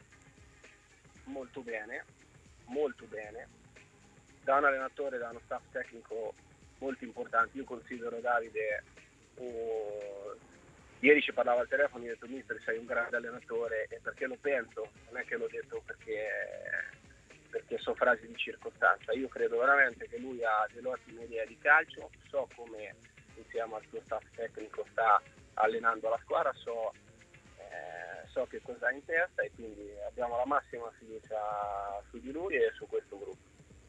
molto bene, molto bene, da un allenatore, da uno staff tecnico molto importante. Io considero Davide, uh, ieri ci parlava al telefono, io ho detto: mister, sei un grande allenatore, e perché lo penso, non è che l'ho detto perché, perché so frasi di circostanza. Io credo veramente che lui ha delle ottime idee di calcio, so come insieme al suo staff tecnico sta allenando la squadra, so, eh, so che cosa ha in testa, e quindi abbiamo la massima fiducia su di lui e su questo gruppo.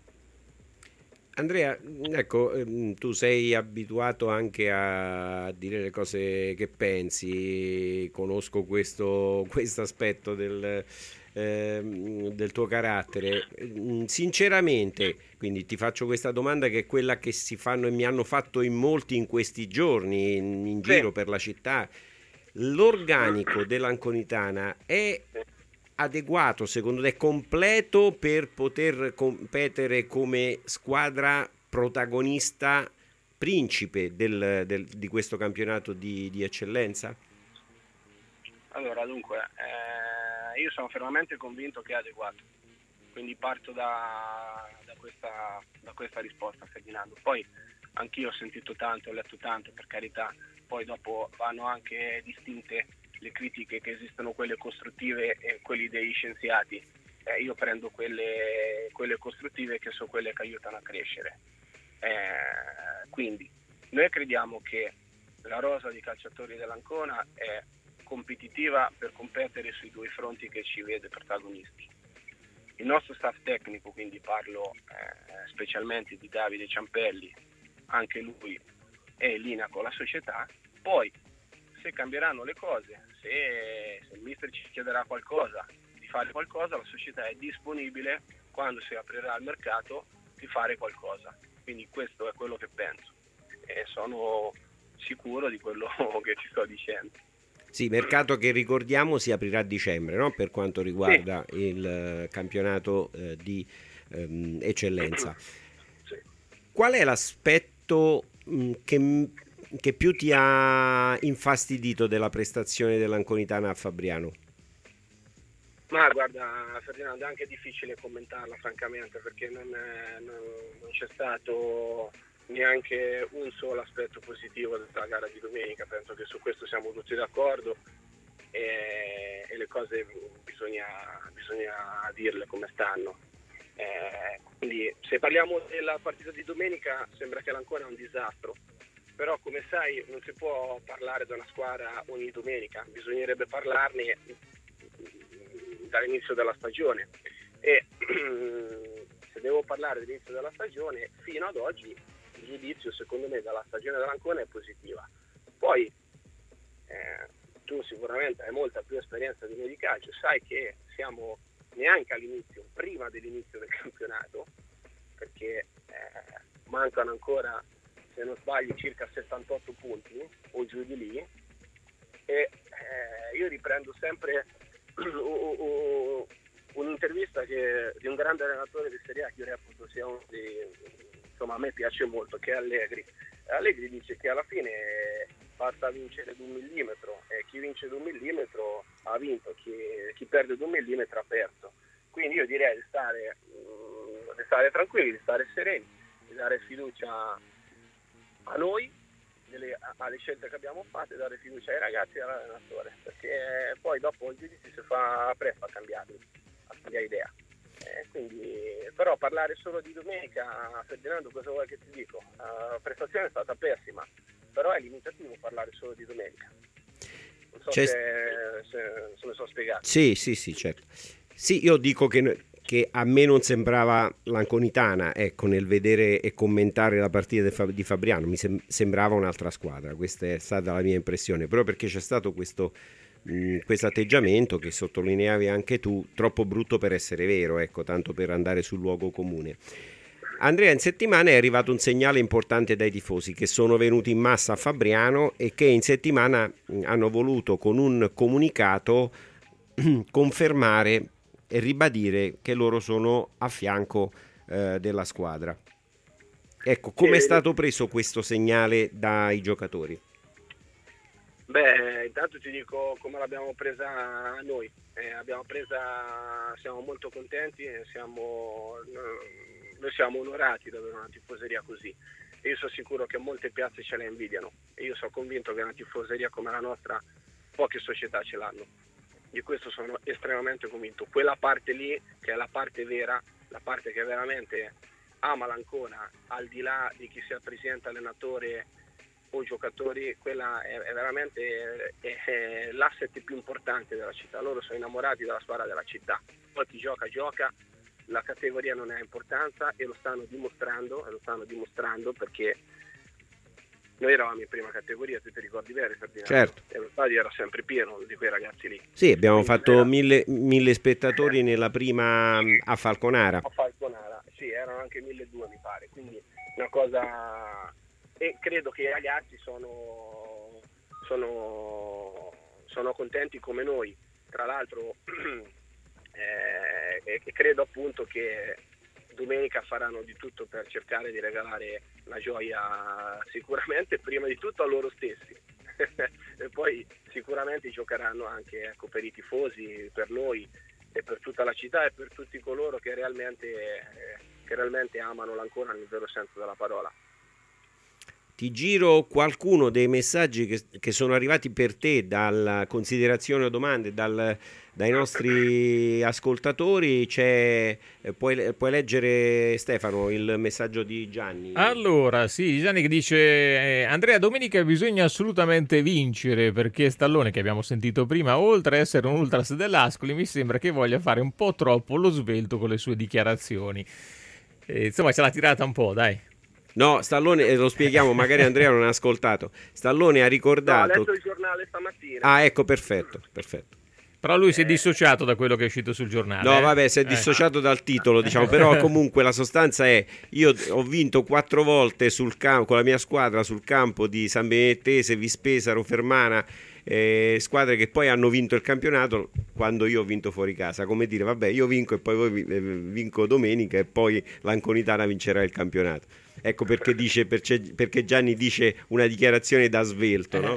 Andrea, ecco, tu sei abituato anche a dire le cose che pensi, conosco questo aspetto del, eh, del tuo carattere. Sinceramente, quindi ti faccio questa domanda, che è quella che si fanno e mi hanno fatto in molti in questi giorni in, in giro sì. per la città. L'organico dell'Anconitana è adeguato, secondo te, completo per poter competere come squadra protagonista, principe del, del, di questo campionato di, di eccellenza? Allora, dunque, eh, io sono fermamente convinto che è adeguato, quindi parto da, da, questa, da questa risposta, Ferdinando. Poi anch'io ho sentito tanto, ho letto tanto, per carità, poi dopo vanno anche distinte le critiche, che esistono quelle costruttive e quelli degli scienziati. Eh, io prendo quelle, quelle costruttive, che sono quelle che aiutano a crescere. Eh, quindi noi crediamo che la rosa di calciatori dell'Ancona è competitiva per competere sui due fronti che ci vede protagonisti. Il nostro staff tecnico, quindi parlo eh, specialmente di Davide Ciampelli, anche lui è in linea con la società. Poi se cambieranno le cose, se, se il mister ci chiederà qualcosa, di fare qualcosa, la società è disponibile, quando si aprirà il mercato, di fare qualcosa. Quindi questo è quello che penso, e sono sicuro di quello che ti sto dicendo. Sì, mercato che, ricordiamo, si aprirà a dicembre, no? Per quanto riguarda sì. il campionato eh, di ehm, eccellenza. Sì. Qual è l'aspetto mh, che, che più ti ha infastidito della prestazione dell'Anconitana a Fabriano? Ma guarda, Ferdinando, è anche difficile commentarla francamente, perché non, è, non, non c'è stato neanche un solo aspetto positivo della gara di domenica. Penso che su questo siamo tutti d'accordo, e, e le cose bisogna, bisogna dirle come stanno. Eh, quindi se parliamo della partita di domenica, sembra che l'Ancona è un disastro, però come sai non si può parlare di una squadra ogni domenica, bisognerebbe parlarne dall'inizio della stagione, e se devo parlare dell'inizio della stagione, fino ad oggi il giudizio secondo me dalla stagione dell'Ancona è positiva. Poi eh, tu sicuramente hai molta più esperienza di me di calcio, sai che siamo neanche all'inizio, prima dell'inizio del campionato, perché eh, mancano ancora, se non sbaglio, circa settantotto punti o giù di lì, E eh, io riprendo sempre un'intervista che, di un grande allenatore di Serie A, che io reputo sia uno di, insomma, a me piace molto, che è Allegri. Allegri dice che alla fine basta vincere di un millimetro, e chi vince di un millimetro ha vinto, chi, chi perde di un millimetro ha perso. Quindi io direi di stare, di stare tranquilli, di stare sereni, di dare fiducia a noi, delle, alle scelte che abbiamo fatto, e dare fiducia ai ragazzi e all'allenatore, perché poi dopo il giudizio si fa presto a cambiare, a cambiare idea. Eh, quindi, però parlare solo di domenica, Ferdinando, cosa vuoi che ti dico? La prestazione è stata pessima, però è limitativo parlare solo di domenica. Non so se, se, se mi sono spiegato. Sì, sì, sì, certo. Sì, io dico che, che a me non sembrava l'Anconitana, ecco, nel vedere e commentare la partita di Fabriano, mi sem- sembrava un'altra squadra, questa è stata la mia impressione, però perché c'è stato questo questo atteggiamento che sottolineavi anche tu, troppo brutto per essere vero, ecco, tanto per andare sul luogo comune. Andrea, in settimana è arrivato un segnale importante dai tifosi che sono venuti in massa a Fabriano e che in settimana hanno voluto con un comunicato confermare e ribadire che loro sono a fianco eh, della squadra. Ecco, come è stato preso questo segnale dai giocatori? Beh, intanto ti dico come l'abbiamo presa noi. Eh, abbiamo presa, siamo molto contenti, e siamo, noi siamo onorati di avere una tifoseria così. E io sono sicuro che molte piazze ce la invidiano. E io sono convinto che una tifoseria come la nostra poche società ce l'hanno. Di questo sono estremamente convinto. Quella parte lì, che è la parte vera, la parte che veramente ama l'Ancona, al di là di chi sia presidente, allenatore o giocatori, quella è, è veramente è, è l'asset più importante della città. Loro sono innamorati della squadra della città. Poi chi gioca gioca, la categoria non ha importanza, e lo stanno dimostrando, e lo stanno dimostrando perché noi eravamo in prima categoria, tu ti ricordi bene, Ferdinando? Certo. E lo stadio era sempre pieno di quei ragazzi lì. Sì, abbiamo Quindi fatto era... mille, mille spettatori nella prima a Falconara. A Falconara, sì, erano anche milleduecento mi pare, quindi una cosa... E credo che i ragazzi sono, sono, sono contenti come noi. Tra l'altro eh, e credo appunto che domenica faranno di tutto per cercare di regalare una gioia, sicuramente prima di tutto a loro stessi e poi sicuramente giocheranno anche, ecco, per i tifosi, per noi e per tutta la città e per tutti coloro che realmente, eh, che realmente amano l'Ancona nel vero senso della parola. Ti giro qualcuno dei messaggi che, che sono arrivati per te dalla considerazione o domande dal, dai nostri ascoltatori. C'è, puoi, puoi leggere, Stefano, il messaggio di Gianni? Allora, sì, Gianni che dice eh, Andrea, domenica bisogna assolutamente vincere, perché Stallone, che abbiamo sentito prima, oltre a essere un ultras dell'Ascoli, mi sembra che voglia fare un po' troppo lo svelto con le sue dichiarazioni. Eh, insomma, ce l'ha tirata un po', dai. No, Stallone, eh, lo spieghiamo, magari Andrea non ha ascoltato. Stallone ha ricordato... No, ho letto il giornale stamattina. Ah, ecco, perfetto, perfetto. Però lui si è dissociato da quello che è uscito sul giornale. No, eh? vabbè, si è dissociato eh. dal titolo, diciamo, però comunque la sostanza è: io ho vinto quattro volte sul campo con la mia squadra sul campo di San Benedettese, Vispesaro, Fermana, eh, squadre che poi hanno vinto il campionato quando io ho vinto fuori casa. Come dire, vabbè, io vinco e poi voi vinco domenica e poi l'Anconitana vincerà il campionato. Ecco perché dice perché Gianni dice una dichiarazione da svelto, no?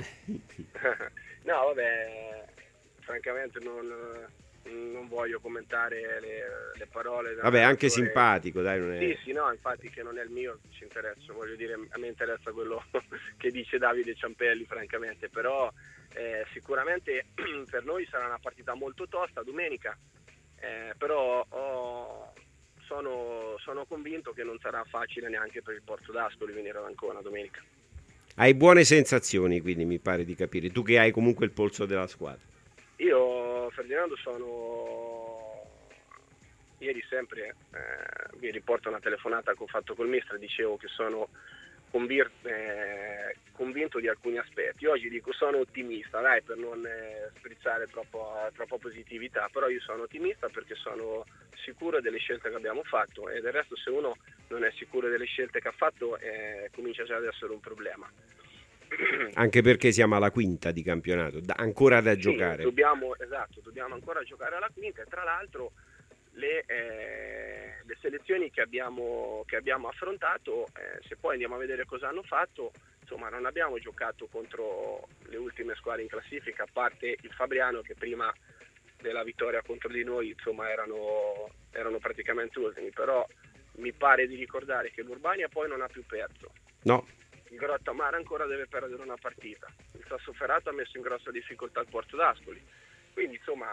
No, vabbè, francamente non, non voglio commentare le, le parole. Vabbè, anche simpatico, dai, non è... Sì, sì, no, infatti che non è il mio, ci interessa, voglio dire, a me interessa quello che dice Davide Ciampelli, francamente, però eh, sicuramente per noi sarà una partita molto tosta domenica, eh, però ho... Sono, sono convinto che non sarà facile neanche per il Porto d'Ascoli venire ad Ancona domenica. Hai buone sensazioni, quindi mi pare di capire, tu che hai comunque il polso della squadra. Io, Ferdinando, sono ieri sempre eh, vi riporto una telefonata che ho fatto col mister, dicevo che sono convir- eh, convinto di alcuni aspetti. Oggi dico sono ottimista, dai, per non eh, sprizzare troppo, troppa positività, però io sono ottimista perché sono sicuro delle scelte che abbiamo fatto, e del resto se uno non è sicuro delle scelte che ha fatto eh, comincia già ad essere un problema. Anche perché siamo alla quinta di campionato, da, ancora da sì, giocare. Dobbiamo, esatto, dobbiamo ancora giocare alla quinta e tra l'altro le, eh, le selezioni che abbiamo, che abbiamo affrontato, eh, se poi andiamo a vedere cosa hanno fatto, insomma non abbiamo giocato contro le ultime squadre in classifica, a parte il Fabriano che prima della vittoria contro di noi insomma erano, erano praticamente ultimi, però mi pare di ricordare che l'Urbania poi non ha più perso. No. Il Grottamare ancora deve perdere una partita, il Sassoferrato ha messo in grossa difficoltà il Porto d'Ascoli, quindi insomma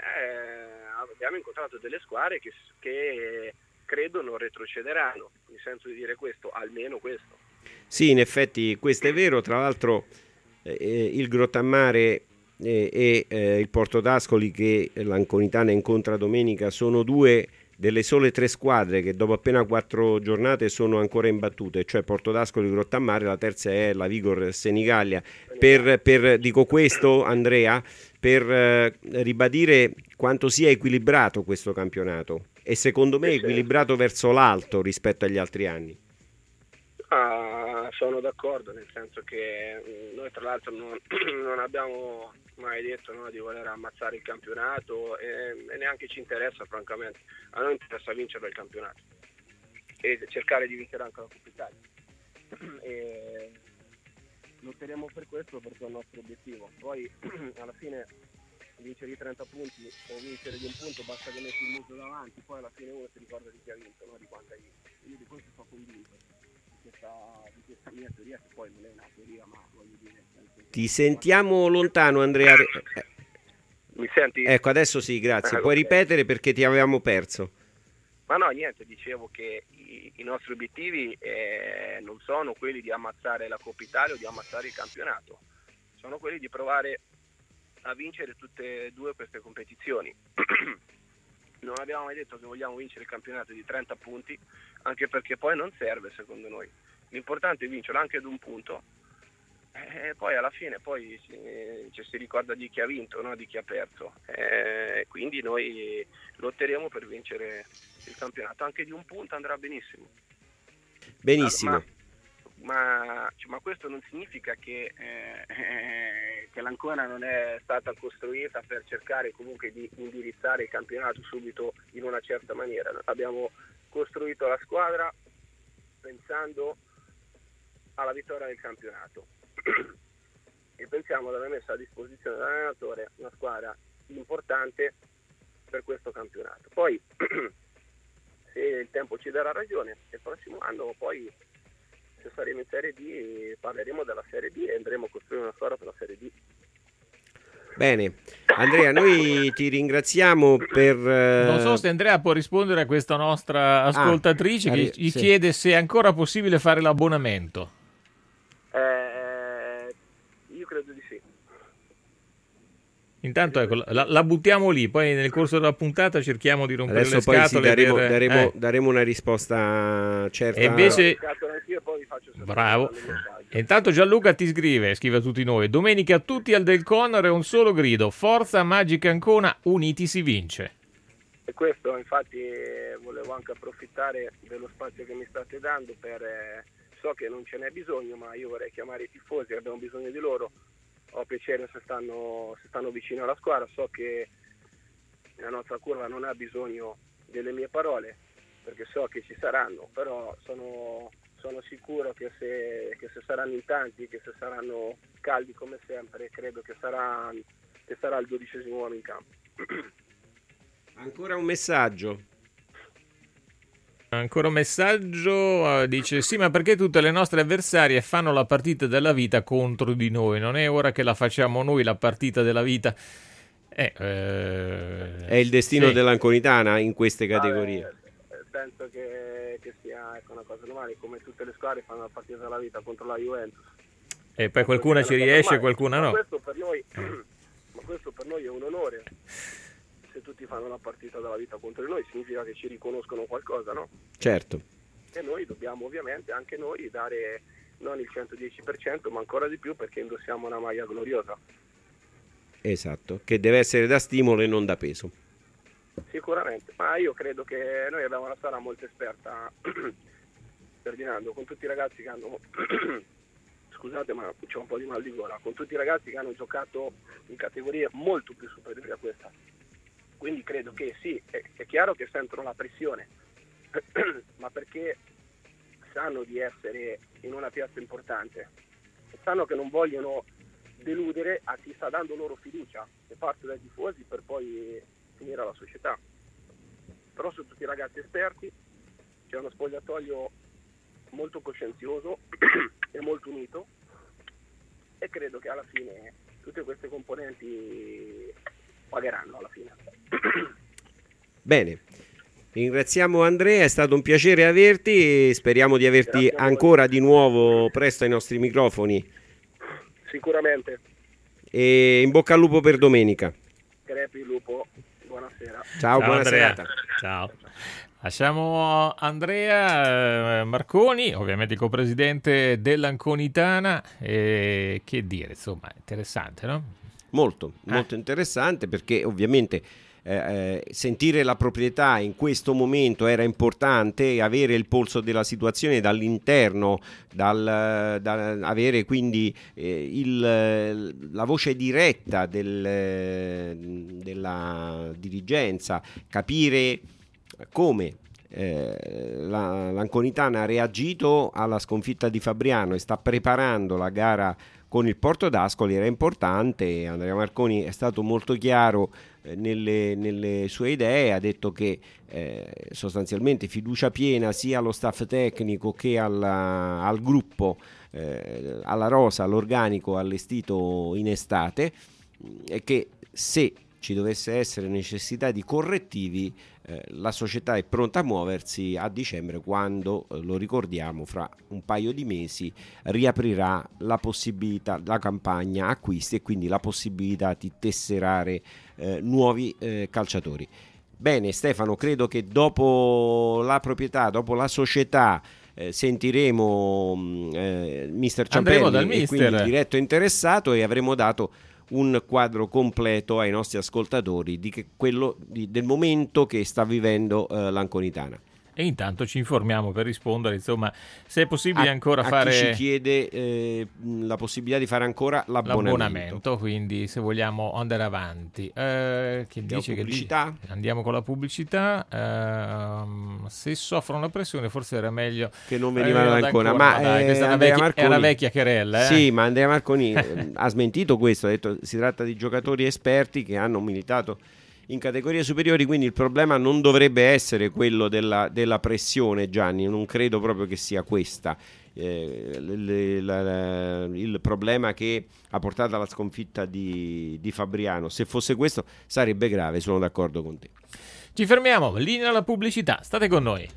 eh, abbiamo incontrato delle squadre che, che credo non retrocederanno, mi sento di dire questo, almeno questo. Sì, in effetti questo è vero, tra l'altro eh, il Grottammare e, e eh, il Porto d'Ascoli che l'Anconitana incontra domenica sono due delle sole tre squadre che dopo appena quattro giornate sono ancora imbattute, cioè Porto d'Ascoli, Grottammare, la terza è la Vigor Senigallia. Per, per, dico questo, Andrea, per eh, ribadire quanto sia equilibrato questo campionato e secondo me equilibrato verso l'alto rispetto agli altri anni. Ah, sono d'accordo, nel senso che noi tra l'altro non, non abbiamo mai detto, no, di voler ammazzare il campionato e, e neanche ci interessa francamente, a noi interessa vincere il campionato e cercare di vincere anche la Coppa Italia e lotteremo per questo perché è il nostro obiettivo. Poi alla fine vincere i trenta punti o vincere di un punto basta che metti il muso davanti, poi alla fine uno si ricorda di chi ha vinto, no? Di quanto hai vinto. Io di questo sono convinto di questa, di questa mia teoria, che poi non è una teoria, ma voglio dire. Ti sentiamo lontano, Andrea. Mi senti? Ecco, adesso sì, grazie. Ah, Puoi okay. ripetere perché ti avevamo perso. Ma no, niente, dicevo che i, i nostri obiettivi eh, non sono quelli di ammazzare la Coppa Italia o di ammazzare il campionato, sono quelli di provare a vincere tutte e due queste competizioni. Non abbiamo mai detto che vogliamo vincere il campionato di trenta punti, anche perché poi non serve secondo noi. L'importante è vincere anche ad un punto e poi alla fine poi ci, ci si ricorda di chi ha vinto, no? Di chi ha perso. E quindi noi lotteremo per vincere il campionato, anche di un punto andrà benissimo. Benissimo. Ma, ma, ma questo non significa che, eh, che l'Ancona non è stata costruita per cercare comunque di indirizzare il campionato subito in una certa maniera. Abbiamo costruito la squadra pensando alla vittoria del campionato e pensiamo di aver messo a disposizione dell'allenatore una squadra importante per questo campionato. Poi se il tempo ci darà ragione, il prossimo anno poi, se saremo in Serie D, parleremo della Serie D e andremo a costruire una squadra per la Serie D. Bene, Andrea, noi ti ringraziamo per... Uh... Non so se Andrea può rispondere a questa nostra ascoltatrice ah, che gli sì. chiede se è ancora possibile fare l'abbonamento. Eh, io credo di sì. Intanto ecco, la, la buttiamo lì, poi nel corso della puntata cerchiamo di rompere adesso le poi scatole. Sì, daremo, per, daremo, eh. daremo una risposta certa. E invece... No, bravo. E intanto Gianluca ti scrive, scrive a tutti noi: domenica a tutti al Del Conor è un solo grido, forza Magica Ancona, uniti si vince. E questo infatti volevo anche approfittare dello spazio che mi state dando per... Eh, so che non ce n'è bisogno, ma io vorrei chiamare i tifosi, abbiamo bisogno di loro. Ho piacere se stanno, se stanno vicino alla squadra, so che la nostra curva non ha bisogno delle mie parole perché so che ci saranno, però sono, sono sicuro che se, che se saranno in tanti, che se saranno caldi come sempre, credo che sarà, che sarà il dodicesimo uomo in campo. Ancora un messaggio. Ancora un messaggio, dice sì, ma perché tutte le nostre avversarie fanno la partita della vita contro di noi? Non è ora che la facciamo noi la partita della vita? Eh, eh, è il destino sì. dell'Anconitana in queste categorie. Vabbè, penso che, che sia ecco, una cosa normale, come tutte le squadre fanno la partita della vita contro la Juventus. E poi qualcuna ci riesce, qualcuna no. Ma questo per noi, ma questo per noi è un onore. Se tutti fanno la partita della vita contro di noi significa che ci riconoscono qualcosa, no? Certo. E noi dobbiamo ovviamente anche noi dare non il centodieci per cento ma ancora di più perché indossiamo una maglia gloriosa. Esatto, che deve essere da stimolo e non da peso. Sicuramente, ma io credo che noi abbiamo una squadra molto esperta, Ferdinando, con tutti i ragazzi che hanno scusate ma c'ho un po' di mal di gola, con tutti i ragazzi che hanno giocato in categorie molto più superiori a questa. Quindi credo che sì, è, è chiaro che sentono la pressione, ma perché sanno di essere in una piazza importante, sanno che non vogliono deludere a chi sta dando loro fiducia, che parte dai tifosi per poi finire alla società. Però sono tutti ragazzi esperti, c'è uno spogliatoio molto coscienzioso e molto unito, e credo che alla fine tutte queste componenti pagheranno alla fine. Bene, ringraziamo Andrea, è stato un piacere averti e speriamo di averti ancora di nuovo presto ai nostri microfoni. Sicuramente. E in bocca al lupo per domenica. Crepi lupo, buonasera. Ciao, Ciao buona Andrea. serata. Ciao. Lasciamo Andrea Marconi, ovviamente il copresidente dell'Anconitana, e che dire, insomma, interessante, no? Molto, molto eh. interessante, perché ovviamente eh, sentire la proprietà in questo momento era importante, avere il polso della situazione dall'interno, dal, dal avere quindi eh, il, la voce diretta del, della dirigenza, capire come eh, la, l'Anconitana ha reagito alla sconfitta di Fabriano e sta preparando la gara con il Porto d'Ascoli. Era importante. Andrea Marconi è stato molto chiaro eh, nelle, nelle sue idee, ha detto che eh, sostanzialmente fiducia piena sia allo staff tecnico che alla, al gruppo, eh, alla rosa, all'organico allestito in estate, e che se ci dovesse essere necessità di correttivi eh, la società è pronta a muoversi a dicembre, quando, eh, lo ricordiamo, fra un paio di mesi riaprirà la possibilità, la campagna acquisti, e quindi la possibilità di tesserare eh, nuovi eh, calciatori. Bene Stefano, credo che dopo la proprietà, dopo la società, eh, sentiremo eh, mister Ciampelli dal e mister. quindi il diretto interessato, e avremo dato un quadro completo ai nostri ascoltatori di che quello di, del momento che sta vivendo eh, l'Anconitana. E intanto ci informiamo per rispondere, insomma, se è possibile a, ancora a fare... chi ci chiede eh, la possibilità di fare ancora l'abbonamento. l'abbonamento, quindi se vogliamo andare avanti. Eh, che dice pubblicità? Che andiamo con la pubblicità. Eh, se soffrono la pressione forse era meglio che non venivano eh, ancora, ancora. ma, ma dai, eh, questa è una vecchia, Marconi, è una vecchia querella. Eh? Sì, ma Andrea Marconi ha smentito questo, ha detto si tratta di giocatori esperti che hanno militato in categorie superiori, quindi il problema non dovrebbe essere quello della, della pressione, Gianni, non credo proprio che sia questa eh, le, la, la, il problema che ha portato alla sconfitta di, di Fabriano. Se fosse questo sarebbe grave, sono d'accordo con te. Ci fermiamo, linea alla pubblicità, state con noi.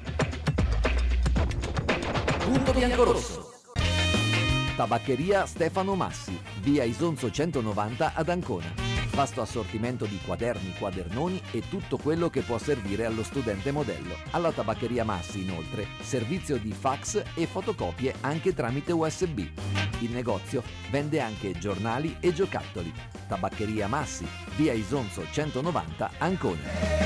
Punto biancorosso. Tabaccheria Stefano Massi, via Isonzo centonovanta ad Ancona. Vasto assortimento di quaderni, quadernoni e tutto quello che può servire allo studente modello. Alla Tabaccheria Massi, inoltre, servizio di fax e fotocopie anche tramite U S B. Il negozio vende anche giornali e giocattoli. Tabaccheria Massi, via Isonzo centonovanta, Ancona.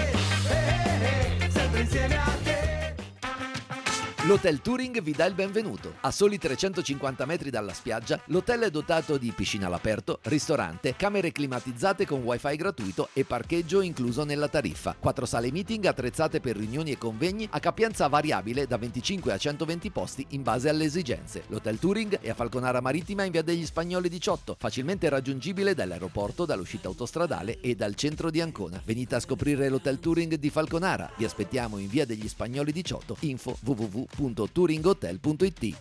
Sempre insieme a te. L'Hotel Touring vi dà il benvenuto. A soli trecentocinquanta metri dalla spiaggia, l'hotel è dotato di piscina all'aperto, ristorante, camere climatizzate con wifi gratuito e parcheggio incluso nella tariffa. Quattro sale meeting attrezzate per riunioni e convegni a capienza variabile da venticinque a centoventi posti in base alle esigenze. L'Hotel Touring è a Falconara Marittima in via degli Spagnoli diciotto, facilmente raggiungibile dall'aeroporto, dall'uscita autostradale e dal centro di Ancona. Venite a scoprire l'Hotel Touring di Falconara. Vi aspettiamo in via degli Spagnoli diciotto. Info w w w punto touringhotel punto i t.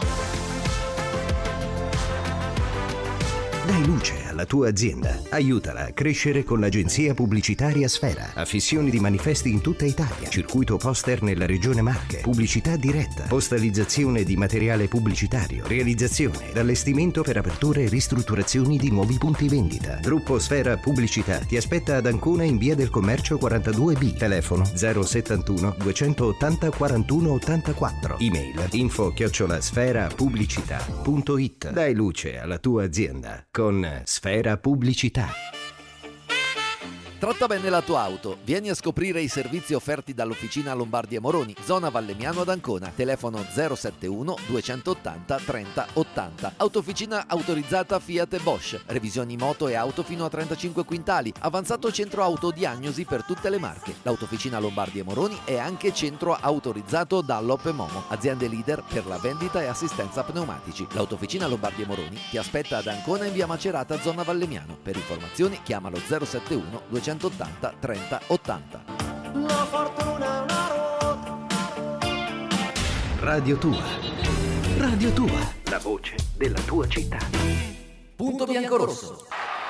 Dai luce alla tua azienda. Aiutala a crescere con l'agenzia pubblicitaria Sfera. Affissioni di manifesti in tutta Italia. Circuito poster nella regione Marche. Pubblicità diretta. Postalizzazione di materiale pubblicitario. Realizzazione ed allestimento per aperture e ristrutturazioni di nuovi punti vendita. Gruppo Sfera Pubblicità ti aspetta ad Ancona in via del Commercio quarantadue B. Telefono zero settantuno duecentottanta quarantuno ottantaquattro. Email info chiocciola sfera pubblicità punto it. Dai luce alla tua azienda con Sfera Pubblicità. Tratta bene la tua auto. Vieni a scoprire i servizi offerti dall'Officina Lombardi e Moroni, zona Vallemmiano ad Ancona. Telefono zero sette uno duecentottanta trenta ottanta. Autofficina autorizzata Fiat e Bosch. Revisioni moto e auto fino a trentacinque quintali. Avanzato centro autodiagnosi per tutte le marche. L'Autofficina Lombardi e Moroni è anche centro autorizzato Dunlop e Momo, aziende leader per la vendita e assistenza pneumatici. L'Autofficina Lombardi e Moroni ti aspetta ad Ancona in via Macerata, zona Vallemmiano. Per informazioni chiamalo zero sette uno duecentottanta trenta ottanta. La fortuna è una ruota. Radio Tua. Radio Tua. La voce della tua città. Punto biancorosso.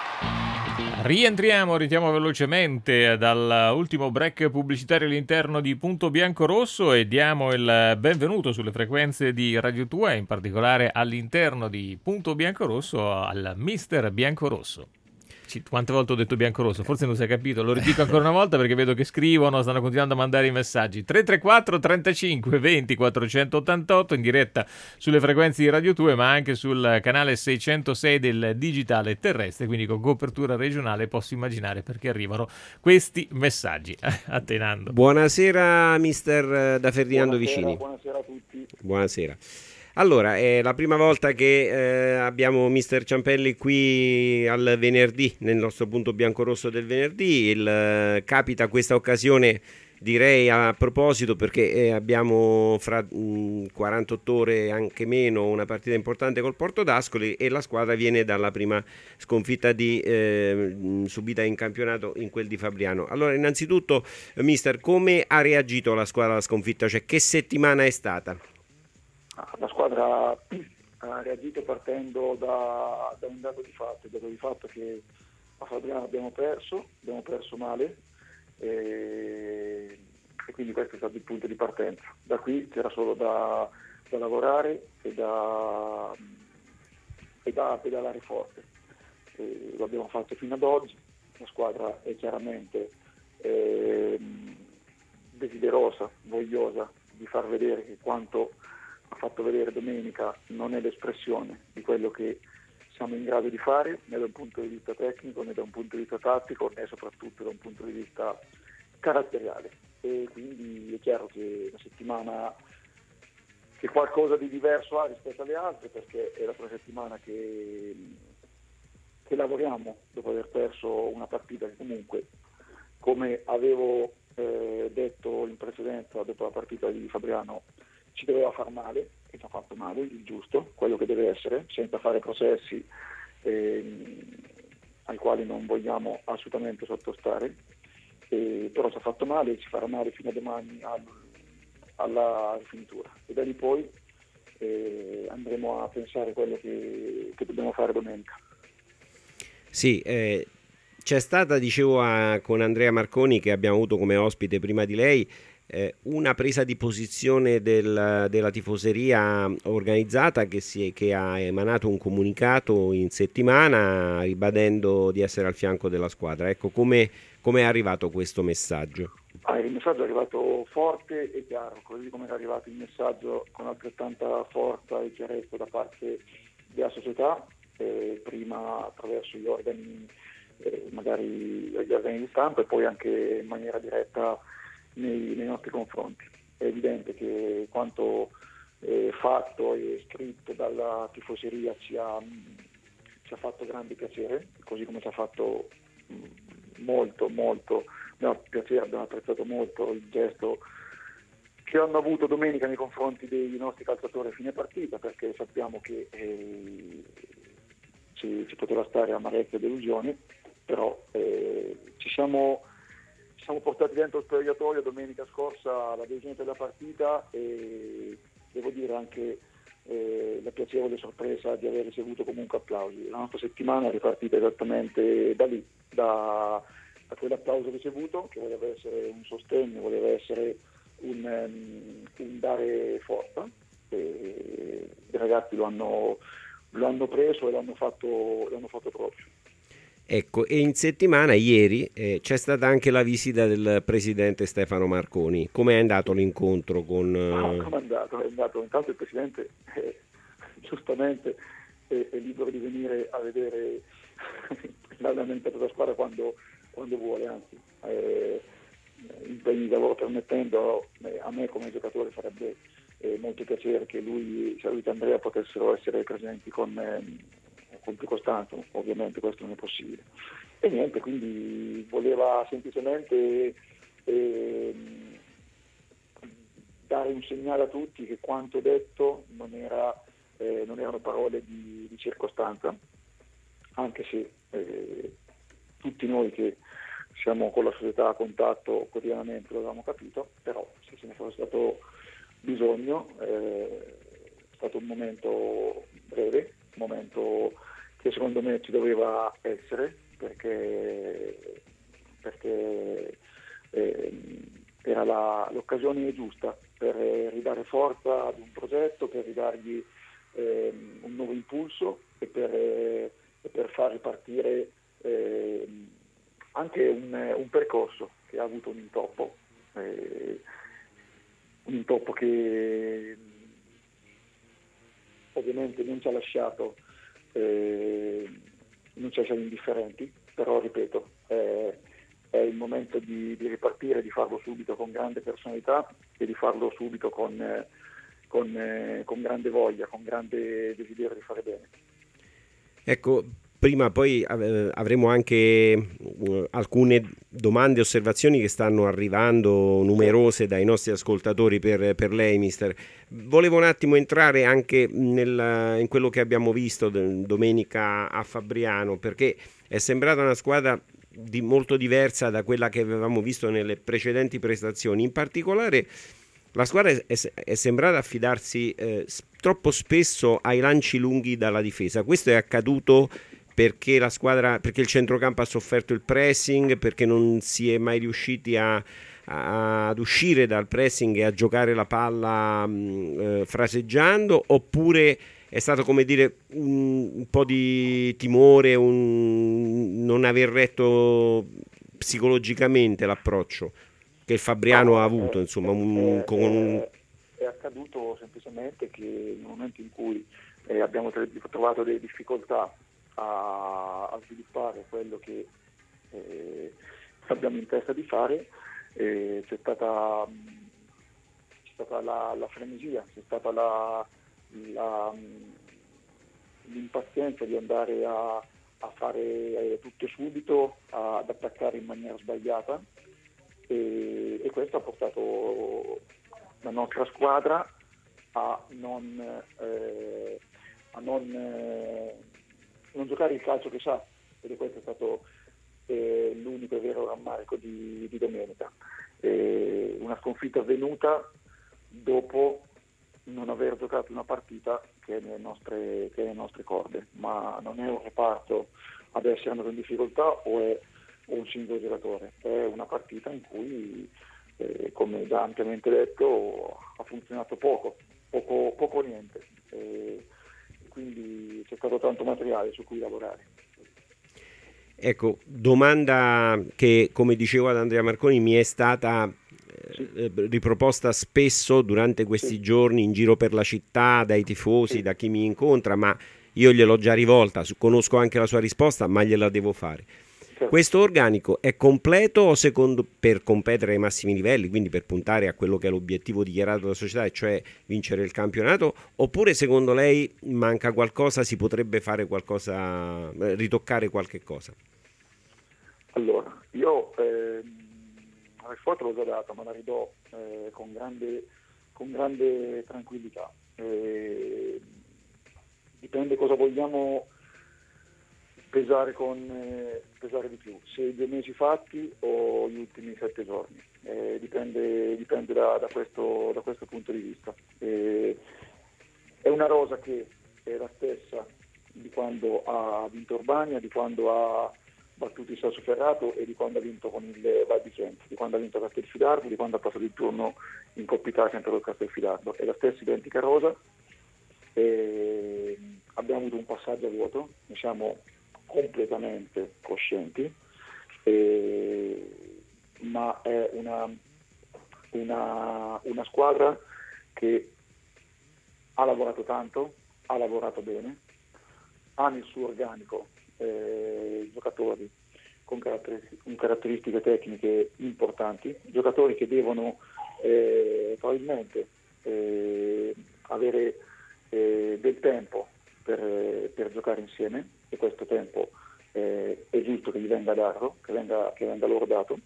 Rientriamo, ritiamo velocemente dall'ultimo break pubblicitario all'interno di Punto Biancorosso e diamo il benvenuto sulle frequenze di Radio Tua e in particolare all'interno di Punto Biancorosso al mister Biancorosso. Quante volte ho detto biancorosso? Forse non si è capito, lo ridico ancora una volta perché vedo che scrivono, stanno continuando a mandare i messaggi. Tre tre quattro trentacinque venti quattrocentottantotto in diretta sulle frequenze di Radio Tua, ma anche sul canale seicentosei del digitale terrestre, quindi con copertura regionale. Posso immaginare perché arrivano questi messaggi. A te, Nando. Buonasera mister da Ferdinando buonasera, Vicini. Buonasera a tutti. Buonasera. Allora, è la prima volta che eh, abbiamo mister Ciampelli qui al venerdì, nel nostro punto biancorosso del venerdì. Il, eh, capita questa occasione, direi a proposito, perché eh, abbiamo fra mh, quarantotto ore, anche meno, una partita importante col Porto d'Ascoli e la squadra viene dalla prima sconfitta di, eh, subita in campionato in quel di Fabriano. Allora, innanzitutto, mister, come ha reagito la squadra alla sconfitta? Cioè, che settimana è stata? La squadra ha reagito partendo da, da un dato di fatto, il dato di fatto che a Fabriano abbiamo perso, abbiamo perso male e, e quindi questo è stato il punto di partenza. Da qui c'era solo da, da lavorare e da, e da pedalare forte. E lo abbiamo fatto fino ad oggi, la squadra è chiaramente eh, desiderosa, vogliosa di far vedere che quanto ha fatto vedere domenica non è l'espressione di quello che siamo in grado di fare, né da un punto di vista tecnico, né da un punto di vista tattico, né soprattutto da un punto di vista caratteriale. E quindi è chiaro che una settimana che qualcosa di diverso ha rispetto alle altre, perché è la prima settimana che, che lavoriamo dopo aver perso una partita che comunque, come avevo eh, detto in precedenza dopo la partita di Fabriano, ci doveva far male, e ci ha fatto male, il giusto, quello che deve essere, senza fare processi eh, ai quali non vogliamo assolutamente sottostare, eh, però ci ha fatto male e ci farà male fino a domani al, alla rifinitura. E da lì poi eh, andremo a pensare quello che, che dobbiamo fare domenica. Sì, eh, c'è stata, dicevo a, con Andrea Marconi, che abbiamo avuto come ospite prima di lei, Eh, una presa di posizione del, della tifoseria organizzata che, si è, che ha emanato un comunicato in settimana ribadendo di essere al fianco della squadra. Ecco, come è arrivato questo messaggio? Ah, il messaggio è arrivato forte e chiaro, così come è arrivato il messaggio con altrettanta forza e chiarezza da parte della società, eh, prima attraverso gli organi, eh, magari gli organi di stampa, e poi anche in maniera diretta Nei, nei nostri confronti. È evidente che quanto eh, fatto e scritto dalla tifoseria ci ha, ci ha fatto grande piacere, così come ci ha fatto mh, molto molto no, piacere, abbiamo apprezzato molto il gesto che hanno avuto domenica nei confronti dei nostri calciatori a fine partita, perché sappiamo che eh, ci, ci poteva stare amareggiazione e delusioni, però eh, ci siamo Ci siamo portati dentro il spogliatoio domenica scorsa la decisione della partita e devo dire anche eh, la piacevole sorpresa di aver ricevuto comunque applausi. La nostra settimana è ripartita esattamente da lì, da, da quell'applauso ricevuto, che voleva essere un sostegno, voleva essere un, um, un dare forza, e i ragazzi lo hanno, lo hanno preso e l'hanno fatto, l'hanno fatto proprio. Ecco, e in settimana, ieri, eh, c'è stata anche la visita del presidente Stefano Marconi. Come è andato l'incontro con... Eh... Ah, come è andato? È andato? Intanto il presidente, eh, giustamente, è, è libero di venire a vedere l'allenamento della squadra quando, quando vuole, anzi eh, impegni di lavoro permettendo, eh, a me come giocatore farebbe eh, molto piacere che lui, sia lui che Andrea potessero essere presenti con, eh, con più costanza. Ovviamente questo non è possibile. E niente, quindi voleva semplicemente eh, dare un segnale a tutti che quanto detto non, era, eh, non erano parole di, di circostanza, anche se eh, tutti noi che siamo con la società a contatto quotidianamente lo avevamo capito, però se ce ne fosse stato bisogno eh, è stato un momento breve, un momento che secondo me ci doveva essere, perché, perché eh, era la, l'occasione giusta per ridare forza ad un progetto, per ridargli eh, un nuovo impulso e per, eh, e per far ripartire eh, anche un, un percorso che ha avuto un intoppo, eh, un intoppo che ovviamente non ci ha lasciato eh, non ci ha lasciato indifferenti, però ripeto, eh, è il momento di, di ripartire, di farlo subito con grande personalità e di farlo subito con, eh, con, eh, con grande voglia, con grande desiderio di fare bene. Ecco, prima poi eh, avremo anche uh, alcune domande e osservazioni che stanno arrivando numerose dai nostri ascoltatori per, per lei, mister. Volevo un attimo entrare anche nel, in quello che abbiamo visto domenica a Fabriano, perché è sembrata una squadra di molto diversa da quella che avevamo visto nelle precedenti prestazioni. In particolare la squadra è, è sembrata affidarsi eh, troppo spesso ai lanci lunghi dalla difesa. Questo è accaduto perché la squadra, perché il centrocampo ha sofferto il pressing, perché non si è mai riusciti a, a, ad uscire dal pressing e a giocare la palla mh, eh, fraseggiando, oppure è stato, come dire, un, un po' di timore, un non aver retto psicologicamente l'approccio che il Fabriano no, ha avuto, è, insomma, è, un, è, con un... è accaduto semplicemente che nel momento in cui eh, abbiamo trovato delle difficoltà a, a sviluppare quello che eh, abbiamo in testa di fare, eh, c'è stata, c'è stata la, la frenesia, c'è stata la, la, l'impazienza di andare a, a fare eh, tutto subito, a, ad attaccare in maniera sbagliata, e, e questo ha portato la nostra squadra a non, eh, a non eh, non giocare il calcio che sa, ed questo è stato eh, l'unico e vero rammarico di, di domenica. Eh, una sconfitta avvenuta dopo non aver giocato una partita che è nelle nostre, che è nelle nostre corde, ma non è un reparto ad essere andato in difficoltà o è un singolo giocatore, è una partita in cui, eh, come già ampiamente detto, ha funzionato poco, poco, poco o niente. Eh, quindi c'è stato tanto materiale su cui lavorare. Ecco, domanda che, come dicevo ad Andrea Marconi, mi è stata sì. eh, riproposta spesso durante questi sì. giorni in giro per la città, dai tifosi, sì. da chi mi incontra, ma io gliel'ho già rivolta, conosco anche la sua risposta, ma gliela devo fare. Certo. Questo organico è completo secondo, per competere ai massimi livelli, quindi per puntare a quello che è l'obiettivo dichiarato dalla società, e cioè vincere il campionato, oppure secondo lei manca qualcosa, si potrebbe fare qualcosa, ritoccare qualche cosa? Allora, io eh, la risposta l'ho già data, ma la ridò eh, con grande, con grande tranquillità. Eh, dipende cosa vogliamo pesare con eh, pesare di più, se i due mesi fatti o gli ultimi sette giorni, eh, dipende, dipende da, da, questo, da questo punto di vista. Eh, è una rosa che è la stessa di quando ha vinto Urbania, di quando ha battuto il Sassoferrato e di quando ha vinto con il Val di Chienti, di quando ha vinto Castelfidardo, di quando ha passato il turno in Coppa Italia contro il Castelfidardo. È la stessa identica rosa. Eh, abbiamo avuto un passaggio a vuoto, ne siamo completamente coscienti, eh, ma è una, una, una squadra che ha lavorato tanto, ha lavorato bene, ha nel suo organico eh, giocatori con, caratteristiche, con caratteristiche tecniche importanti, giocatori che devono eh, probabilmente eh, avere eh, del tempo per, per giocare insieme, e questo tempo eh, è giusto che gli venga dato, che venga, che venga loro dato,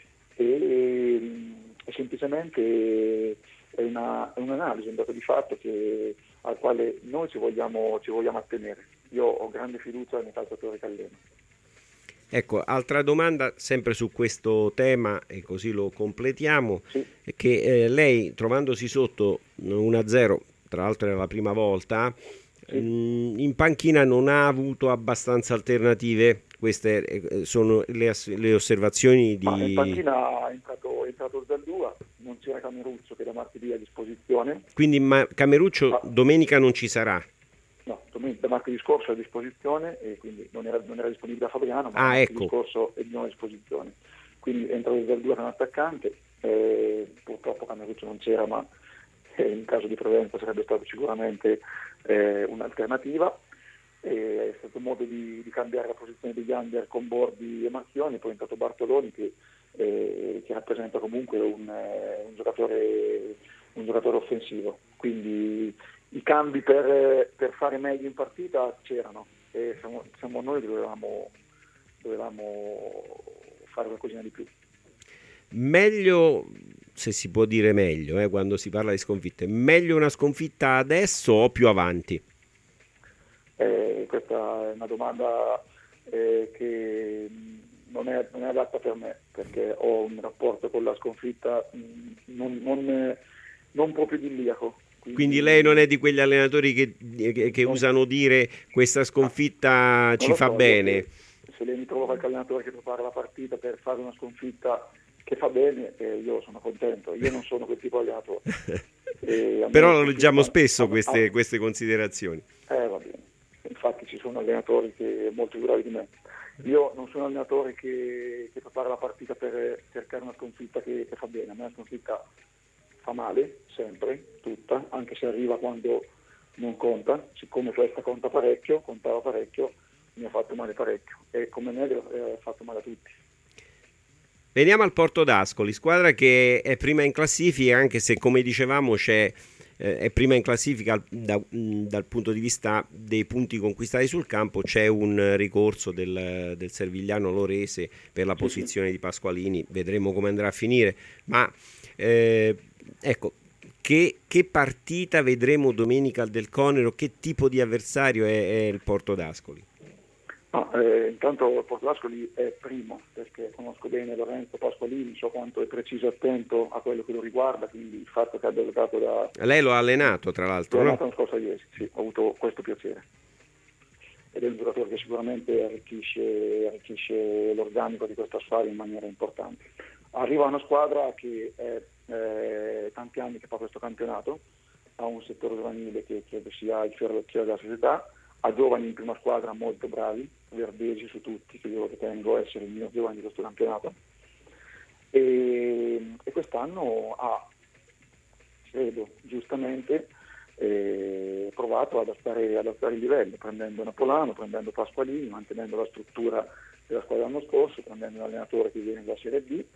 e, e semplicemente è, una, è un'analisi, un dato di fatto che, al quale noi ci vogliamo, ci vogliamo attenere. Io ho grande fiducia nei calciatori che alleno. Ecco, altra domanda sempre su questo tema, e così lo completiamo, sì. È che eh, lei, trovandosi sotto uno a zero, tra l'altro era la prima volta, sì. mh, in panchina non ha avuto abbastanza alternative. Queste eh, sono le, le osservazioni di... Ma in panchina è entrato, è entrato Zaldua, non c'era Cameruzzo che da martedì a disposizione. Quindi ma, Cameruzzo ah. domenica non ci sarà? No, da martedì scorso è a disposizione, e quindi non era, non era disponibile a Fabriano, ma ah, martedì ecco. scorso è di nuovo a disposizione. Quindi entra il Zaldua che è un attaccante, eh, purtroppo Cameruzzo non c'era, ma eh, in caso di presenza sarebbe stato sicuramente eh, un'alternativa. E è stato un modo di, di cambiare la posizione degli under con Bordi e Marchioni, poi è entrato Bartoloni che, eh, che rappresenta comunque un, eh, un, giocatore, un giocatore offensivo. Quindi i cambi per, per fare meglio in partita c'erano, e siamo, siamo noi che dovevamo, dovevamo fare qualcosina di più. Meglio, se si può dire meglio, eh, quando si parla di sconfitte, meglio una sconfitta adesso o più avanti? Eh, questa è una domanda eh, che non è, non è adatta per me, perché ho un rapporto con la sconfitta mh, non, non, non proprio idilliaco. Quindi, Quindi lei non è di quegli allenatori che, che, che non, usano dire questa sconfitta ci fa so, bene? Se, se lei mi trova qualche allenatore che prepara la partita per fare una sconfitta che fa bene, eh, io sono contento. Io non sono quel tipo di allenatore. Però lo leggiamo spesso queste, ah, queste considerazioni. Eh, va bene. Infatti ci sono allenatori che molto più bravi di me. Io non sono un allenatore che, che prepara la partita per cercare una sconfitta che, che fa bene. A me la sconfitta fa male, sempre, tutta, anche se arriva quando non conta. Siccome questa conta parecchio, contava parecchio, mi ha fatto male parecchio. E come me ha fatto male a tutti. Veniamo al Porto d'Ascoli, squadra che è prima in classifica, anche se come dicevamo c'è... è prima in classifica da, dal punto di vista dei punti conquistati sul campo. C'è un ricorso del, del Servigliano Lorese per la posizione di Pasqualini, vedremo come andrà a finire, ma eh, ecco, che, che partita vedremo domenica al Del Conero? Che tipo di avversario è, è il Porto d'Ascoli? No, eh, intanto il Porto d'Ascoli è primo, perché conosco bene Lorenzo Pasqualini, so quanto è preciso e attento a quello che lo riguarda, quindi il fatto che abbia giocato da... Lei lo ha allenato tra l'altro, l'ho no? L'ho allenato l'anno scorso a Iesi, sì, ho avuto questo piacere. Ed è un giocatore che sicuramente arricchisce, arricchisce l'organico di questa squadra in maniera importante. Arriva una squadra che è eh, tanti anni che fa questo campionato, ha un settore giovanile che credo sia il fiore all'occhiello della società, ha giovani in prima squadra molto bravi, Verdesi su tutti, che io ritengo essere il mio giovane di questo campionato, e, e quest'anno ha, credo giustamente, eh, provato ad alzare, ad alzare il livello, prendendo Napolano, prendendo Pasqualini, mantenendo la struttura della squadra l'anno scorso, prendendo un allenatore che viene dalla Serie B,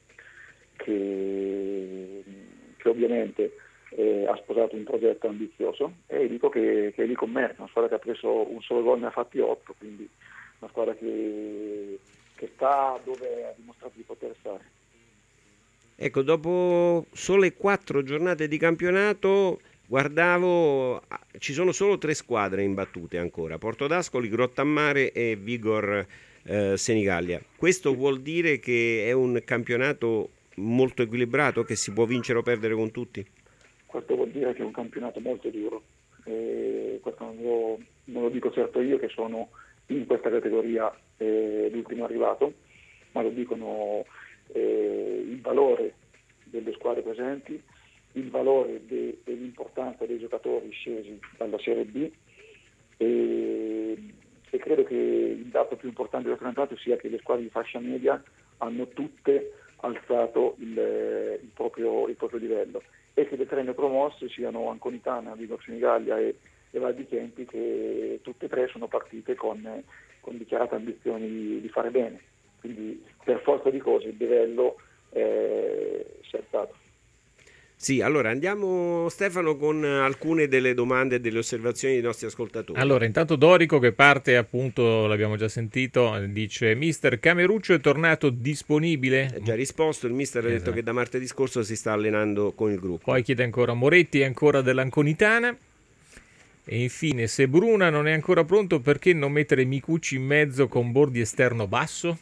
che, che ovviamente Eh, ha sposato un progetto ambizioso, e dico che, che è lì con me, una squadra che ha preso un solo gol, ne ha fatti otto, quindi una squadra che, che sta dove ha dimostrato di poter stare. Ecco, dopo sole quattro giornate di campionato, guardavo, ci sono solo tre squadre imbattute ancora: Porto d'Ascoli, Grottammare e Vigor eh, Senigallia. Questo vuol dire che è un campionato molto equilibrato, che si può vincere o perdere con tutti? Questo vuol dire che è un campionato molto duro, e questo non lo, non lo dico certo io che sono in questa categoria eh, l'ultimo arrivato, ma lo dicono eh, il valore delle squadre presenti, il valore de, dell'importanza dei giocatori scesi dalla Serie B, e, e credo che il dato più importante del campionato sia che le squadre di fascia media hanno tutte alzato il, il, proprio, il proprio livello, e che le tre neopromosse siano Anconitana, Vigor Senigallia e, e Val di Chienti, che tutte e tre sono partite con, con dichiarate ambizioni di, di fare bene. quindi per forza di cose il livello eh, si è alzato. Sì, allora andiamo Stefano con alcune delle domande e delle osservazioni dei nostri ascoltatori. Allora, intanto Dorico che parte, appunto, l'abbiamo già sentito, dice: Mister Cameruccio è tornato disponibile? È già risposto, il mister esatto. ha detto che da martedì scorso si sta allenando con il gruppo. Poi chiede ancora: Moretti è ancora dell'Anconitana? E infine, se Bruna non è ancora pronto, perché non mettere Micucci in mezzo con Bordi esterno basso?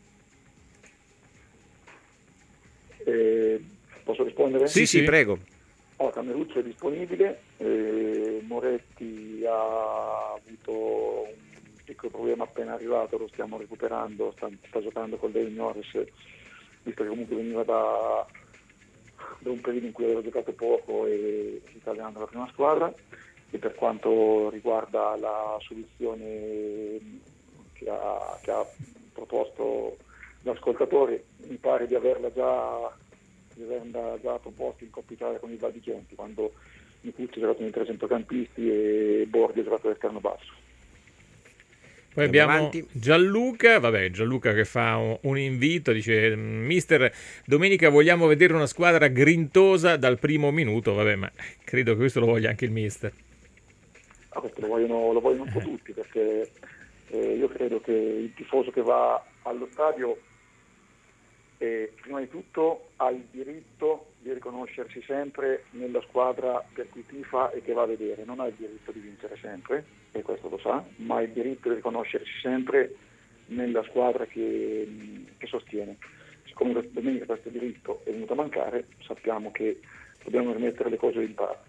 Eh, posso rispondere? Sì, sì, sì, prego. Oh, Cameruccio è disponibile, eh, Moretti ha avuto un piccolo problema appena arrivato, lo stiamo recuperando, sta, sta giocando con dei juniores, visto che comunque veniva da, da un periodo in cui aveva giocato poco e italiano la prima squadra. E per quanto riguarda la soluzione che ha, che ha proposto l'ascoltatore, mi pare di averla già, di averla già proposto in Coppa Italia con i Valdicenti, quando Micucci ha giocato nei tre centrocampisti e Bordi ha giocato all'esterno basso. Poi abbiamo avanti. Gianluca, vabbè, Gianluca che fa un, un invito, dice: Mister, domenica vogliamo vedere una squadra grintosa dal primo minuto. Vabbè, ma credo che questo lo voglia anche il mister. Ah, questo lo vogliono, lo vogliono un po' tutti, perché eh, io credo che il tifoso che va allo stadio eh, prima di tutto ha il diritto di riconoscersi sempre nella squadra per cui tifa e che va a vedere, non ha il diritto di vincere sempre, e questo lo sa, ma ha il diritto di riconoscersi sempre nella squadra che, che sostiene. Siccome domenica questo diritto è venuto a mancare, sappiamo che dobbiamo rimettere le cose in parte.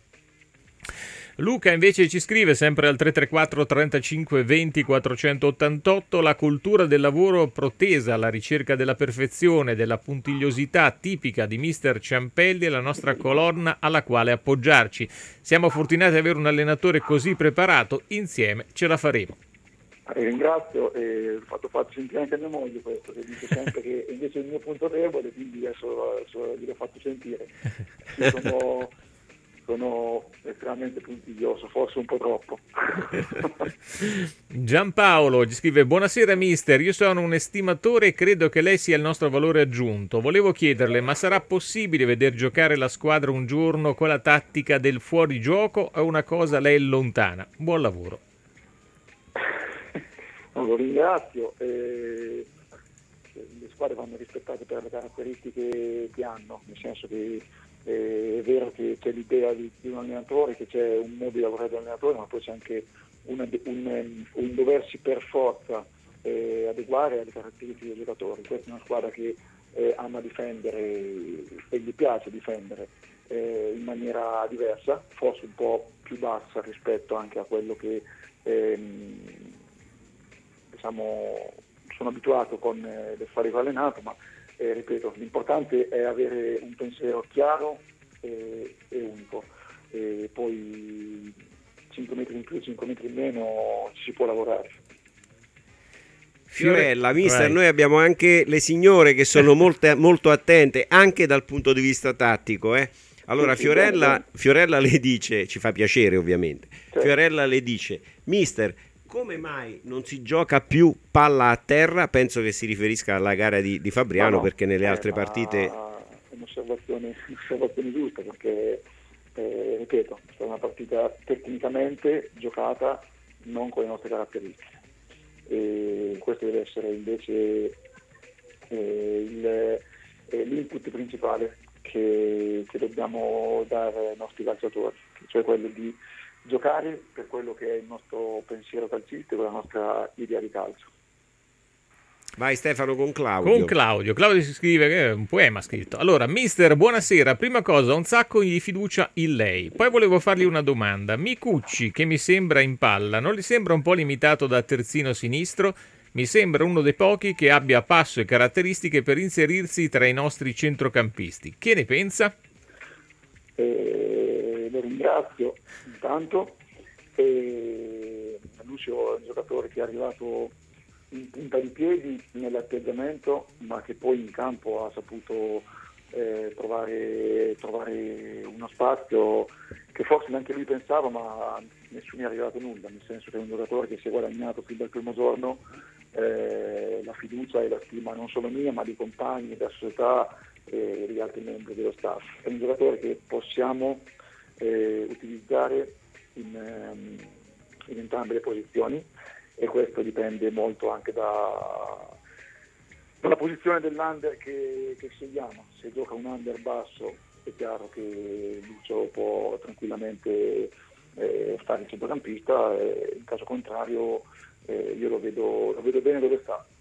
Luca invece ci scrive sempre al tre tre quattro trentacinque venti quattrocentottantotto: la cultura del lavoro protesa alla ricerca della perfezione, della puntigliosità tipica di mister Ciampelli è la nostra colonna alla quale appoggiarci. Siamo fortunati ad avere un allenatore così preparato, insieme ce la faremo. Eh, ringrazio e ho fatto, fatto sentire anche a mia moglie questo, che dice sempre che invece è il mio punto debole, quindi adesso, adesso gliel'ho fatto sentire. Sono... sono estremamente puntiglioso, forse un po' troppo. Giampaolo ci scrive: buonasera mister, io sono un estimatore e credo che lei sia il nostro valore aggiunto. Volevo chiederle, ma sarà possibile veder giocare la squadra un giorno con la tattica del fuorigioco o una cosa lei è lontana? Buon lavoro. No, lo ringrazio. Eh, le squadre vanno rispettate per le caratteristiche che hanno, nel senso che è vero che c'è l'idea di, di un allenatore, che c'è un modo di lavorare dell'allenatore, ma poi c'è anche una, un, un doversi per forza eh, adeguare alle caratteristiche dei giocatori. Questa è una squadra che eh, ama difendere e gli piace difendere eh, in maniera diversa, forse un po' più bassa rispetto anche a quello che ehm, diciamo sono abituato con eh, l'Effari allenato, ma Eh, ripeto, l'importante è avere un pensiero chiaro e, e unico, e poi cinque metri in più, cinque metri in meno ci si può lavorare. Fiorella, mister, right. Noi abbiamo anche le signore che sono molte, molto attente anche dal punto di vista tattico, eh? Allora sì, Fiorella, sì, Fiorella le dice, ci fa piacere ovviamente, certo. Fiorella le dice: mister, come mai non si gioca più palla a terra? Penso che si riferisca alla gara di, di Fabriano, no, no. perché nelle eh, altre partite... È un'osservazione, un'osservazione giusta, perché, eh, ripeto, è una partita tecnicamente giocata non con le nostre caratteristiche. E questo deve essere invece eh, il, eh, l'input principale che, che dobbiamo dare ai nostri calciatori, cioè quello di giocare per quello che è il nostro pensiero calcistico, la nostra idea di calcio. Vai Stefano con Claudio. Con Claudio. Claudio si scrive, che è un poema scritto. Allora, mister, buonasera. Prima cosa, un sacco di fiducia in lei. Poi volevo fargli una domanda. Micucci, che mi sembra in palla, non gli sembra un po' limitato da terzino sinistro? Mi sembra uno dei pochi che abbia passo e caratteristiche per inserirsi tra i nostri centrocampisti. Che ne pensa? Eh, lo ringrazio intanto. Eh, Lucio è un giocatore che è arrivato in punta di piedi nell'atteggiamento, ma che poi in campo ha saputo eh, trovare, trovare uno spazio che forse neanche lui pensava, ma nessuno è arrivato nulla, nel senso che è un giocatore che si è guadagnato fin dal primo giorno eh, la fiducia e la stima non solo mia, ma di compagni, della società e degli altri membri dello staff. È un giocatore che possiamo eh, utilizzare in, ehm, in entrambe le posizioni, e questo dipende molto anche da, dalla posizione dell'under che, che scegliamo. Se gioca un under basso è chiaro che Lucio può tranquillamente eh, fare il centrocampista, e in caso contrario eh, io lo vedo, lo vedo bene dove sta.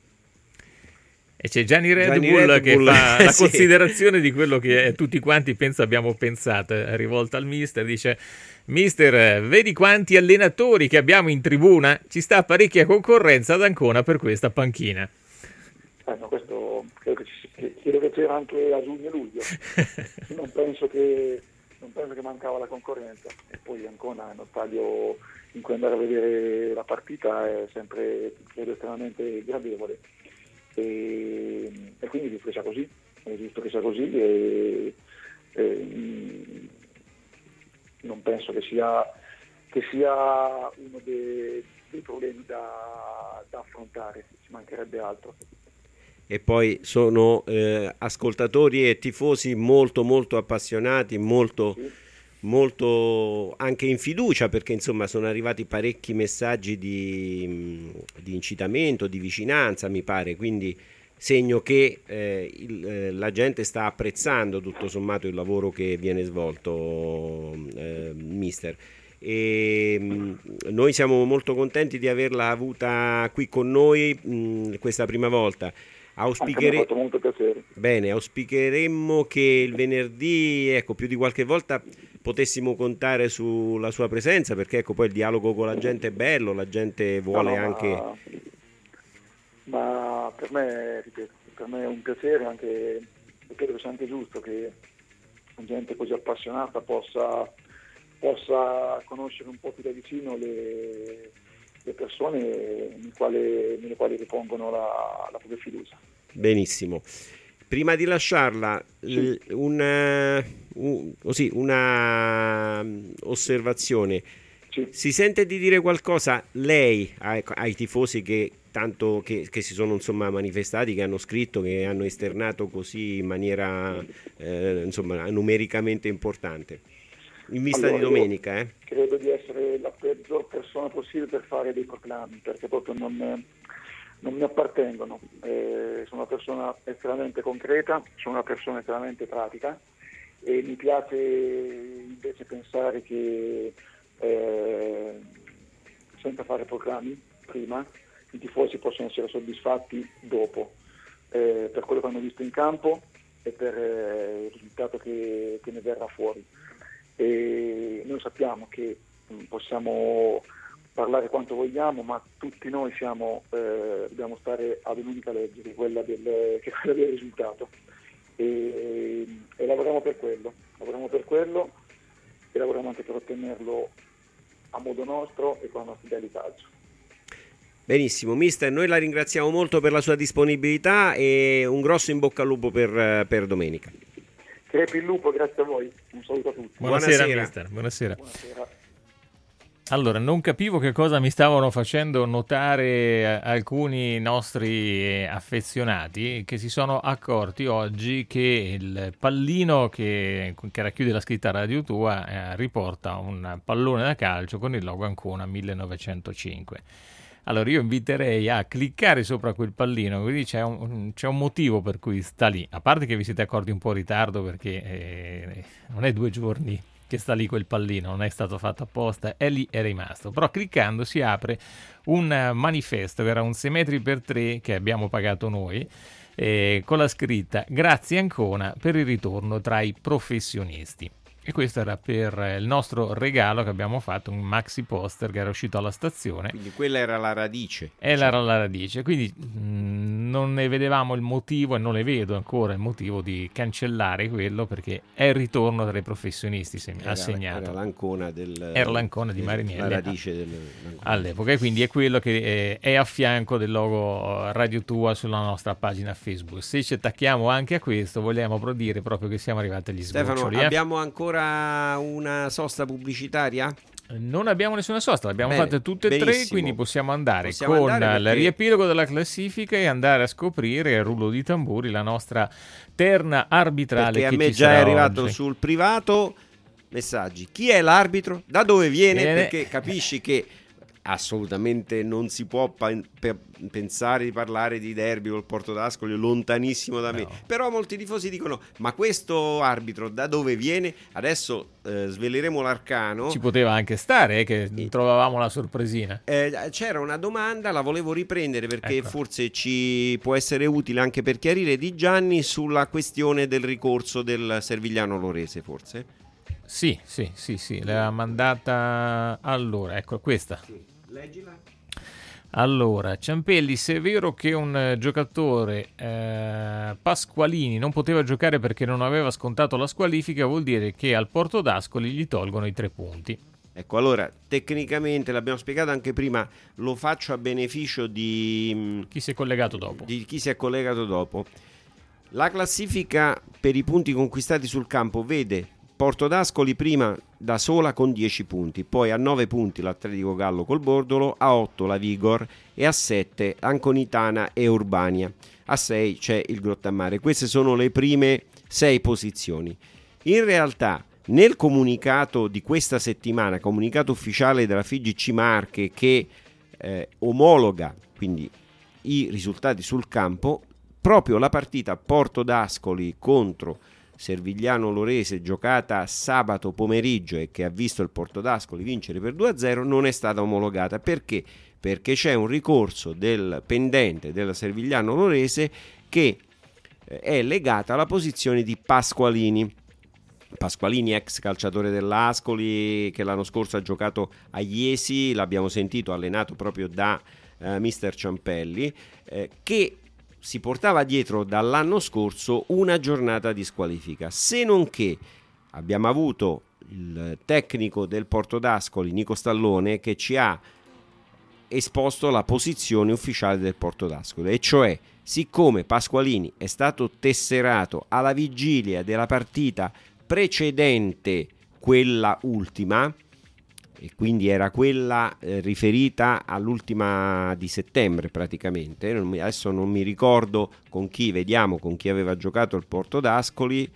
E c'è Gianni Red, Gianni Bull, Red che Bull, fa la sì. considerazione di quello che tutti quanti penso abbiamo pensato, eh, rivolta al mister. Dice: mister, vedi quanti allenatori che abbiamo in tribuna? Ci sta parecchia concorrenza ad Ancona per questa panchina. Eh, no, questo credo che, ci, che, credo che c'era anche a giugno e luglio. non penso che non penso che mancava la concorrenza. E poi Ancona è uno stadio in cui andare a vedere la partita è sempre, credo, estremamente gradevole. E, e quindi giusto che sia così, è giusto che sia così, e, e non penso che sia, che sia uno dei, dei problemi da, da affrontare, ci mancherebbe altro. E poi sono eh, ascoltatori e tifosi molto molto appassionati, molto, sì. molto anche in fiducia, perché insomma sono arrivati parecchi messaggi di, di incitamento, di vicinanza, mi pare, quindi segno che eh, il, eh, la gente sta apprezzando tutto sommato il lavoro che viene svolto, eh, mister. E mh, noi siamo molto contenti di averla avuta qui con noi mh, questa prima volta. Auspichere... fatto molto piacere. Bene, auspicheremmo che il venerdì, ecco, più di qualche volta potessimo contare sulla sua presenza, perché ecco, poi il dialogo con la gente è bello, la gente vuole no, no, anche... Ma, ma per me, ripeto, per me è un piacere, anche credo che sia anche giusto che gente così appassionata possa, possa conoscere un po' più da vicino le... le persone nel quale, nelle quali ripongono la, la propria fiducia. Benissimo. Prima di lasciarla, sì. un, un, così, una osservazione. Sì. Si sente di dire qualcosa lei ai, ai tifosi che tanto che, che si sono insomma manifestati, che hanno scritto, che hanno esternato così in maniera eh, insomma numericamente importante? In vista allora, di domenica, eh? Credo di essere la peggior persona possibile per fare dei proclami, perché proprio non, non mi appartengono. Eh, sono una persona estremamente concreta, sono una persona estremamente pratica, e mi piace invece pensare che eh, senza fare proclami prima i tifosi possono essere soddisfatti dopo, eh, per quello che hanno visto in campo e per eh, il risultato che, che ne verrà fuori. E noi sappiamo che mh, possiamo parlare quanto vogliamo, ma tutti noi siamo, eh, dobbiamo stare ad un'unica legge, che è quella del, che è quella del risultato, e, e lavoriamo per quello, lavoriamo per quello e lavoriamo anche per ottenerlo a modo nostro e con la nostra idea di calcio. Benissimo, mister, noi la ringraziamo molto per la sua disponibilità e un grosso in bocca al lupo per, per domenica. Crepi il lupo, grazie a voi, un saluto a tutti. Buonasera, Buonasera. mister, buonasera. Buonasera. Allora, non capivo che cosa mi stavano facendo notare alcuni nostri affezionati, che si sono accorti oggi che il pallino che, che racchiude la scritta Radio Tua eh, riporta un pallone da calcio con il logo Ancona millenovecentocinque. Allora io inviterei a cliccare sopra quel pallino, quindi c'è un, c'è un motivo per cui sta lì, a parte che vi siete accorti un po' in ritardo perché eh, non è due giorni che sta lì quel pallino, non è stato fatto apposta, è lì, è rimasto. Però cliccando si apre un manifesto che era un sei metri per tre che abbiamo pagato noi, eh, con la scritta "Grazie Ancona per il ritorno tra i professionisti". E questo era per il nostro regalo che abbiamo fatto, un maxi poster che era uscito alla stazione. Quindi quella era la radice. Era cioè. la radice, quindi mh, non ne vedevamo il motivo e non ne vedo ancora il motivo di cancellare quello, perché è il ritorno tra i professionisti se- era, assegnato. Era l'Ancona del Era l'Ancona di Marinelli. La radice del, all'epoca, e quindi è quello che è, è a fianco del logo Radio Tua sulla nostra pagina Facebook. Se ci attacchiamo anche a questo, vogliamo dire proprio che siamo arrivati agli sgoccioli. Stefano, eh? abbiamo ancora una sosta pubblicitaria? Non abbiamo nessuna sosta, le abbiamo Bene, fatte tutte e tre, benissimo. quindi possiamo andare Possiamo con andare il perché- riepilogo della classifica e andare a scoprire, rullo di tamburi, la nostra terna arbitrale. Perché a che me ci già è sarà arrivato oggi. sul privato messaggi. Chi è l'arbitro? Da dove viene? Viene- Perché capisci che assolutamente non si può pa- pe- pensare di parlare di derby col Porto d'Ascoli, lontanissimo da me. No. Però molti tifosi dicono: ma questo arbitro da dove viene? Adesso eh, sveleremo l'arcano. Ci poteva anche stare, eh, che trovavamo la sorpresina. Eh, c'era una domanda, la volevo riprendere perché Ecco. forse ci può essere utile anche per chiarire, di Gianni, sulla questione del ricorso del Servigliano Lorese, forse? Sì, sì, sì, sì, l'ha mandata. Allora, ecco questa. Leggila. Allora, Ciampelli, se è vero che un eh, giocatore eh, Pasqualini non poteva giocare perché non aveva scontato la squalifica, vuol dire che al Porto d'Ascoli gli tolgono i tre punti. Ecco, allora, tecnicamente, l'abbiamo spiegato anche prima, lo faccio a beneficio di Chi si è collegato dopo? di chi si è collegato dopo. La classifica per i punti conquistati sul campo vede Porto d'Ascoli prima da sola con dieci punti, poi a nove punti l'Atletico Gallo col Bordolo, a otto la Vigor e a sette Anconitana e Urbania. A sei c'è il Grottammare. Queste sono le prime sei posizioni. In realtà nel comunicato di questa settimana, comunicato ufficiale della F I G C Marche che eh, omologa quindi i risultati sul campo, proprio la partita Porto d'Ascoli contro Servigliano Lorese, giocata sabato pomeriggio e che ha visto il Porto d'Ascoli vincere per due a zero, non è stata omologata. Perché? Perché c'è un ricorso del pendente della Servigliano Lorese che eh, è legata alla posizione di Pasqualini. Pasqualini, ex calciatore dell'Ascoli, che l'anno scorso ha giocato a Iesi, l'abbiamo sentito, allenato proprio da eh, mister Ciampelli, eh, che si portava dietro dall'anno scorso una giornata di squalifica, se non che abbiamo avuto il tecnico del Porto d'Ascoli, Nico Stallone, che ci ha esposto la posizione ufficiale del Porto d'Ascoli, e cioè siccome Pasqualini è stato tesserato alla vigilia della partita precedente quella ultima, e quindi era quella eh, riferita all'ultima di settembre praticamente, non mi, adesso non mi ricordo con chi, vediamo con chi aveva giocato il Porto d'Ascoli,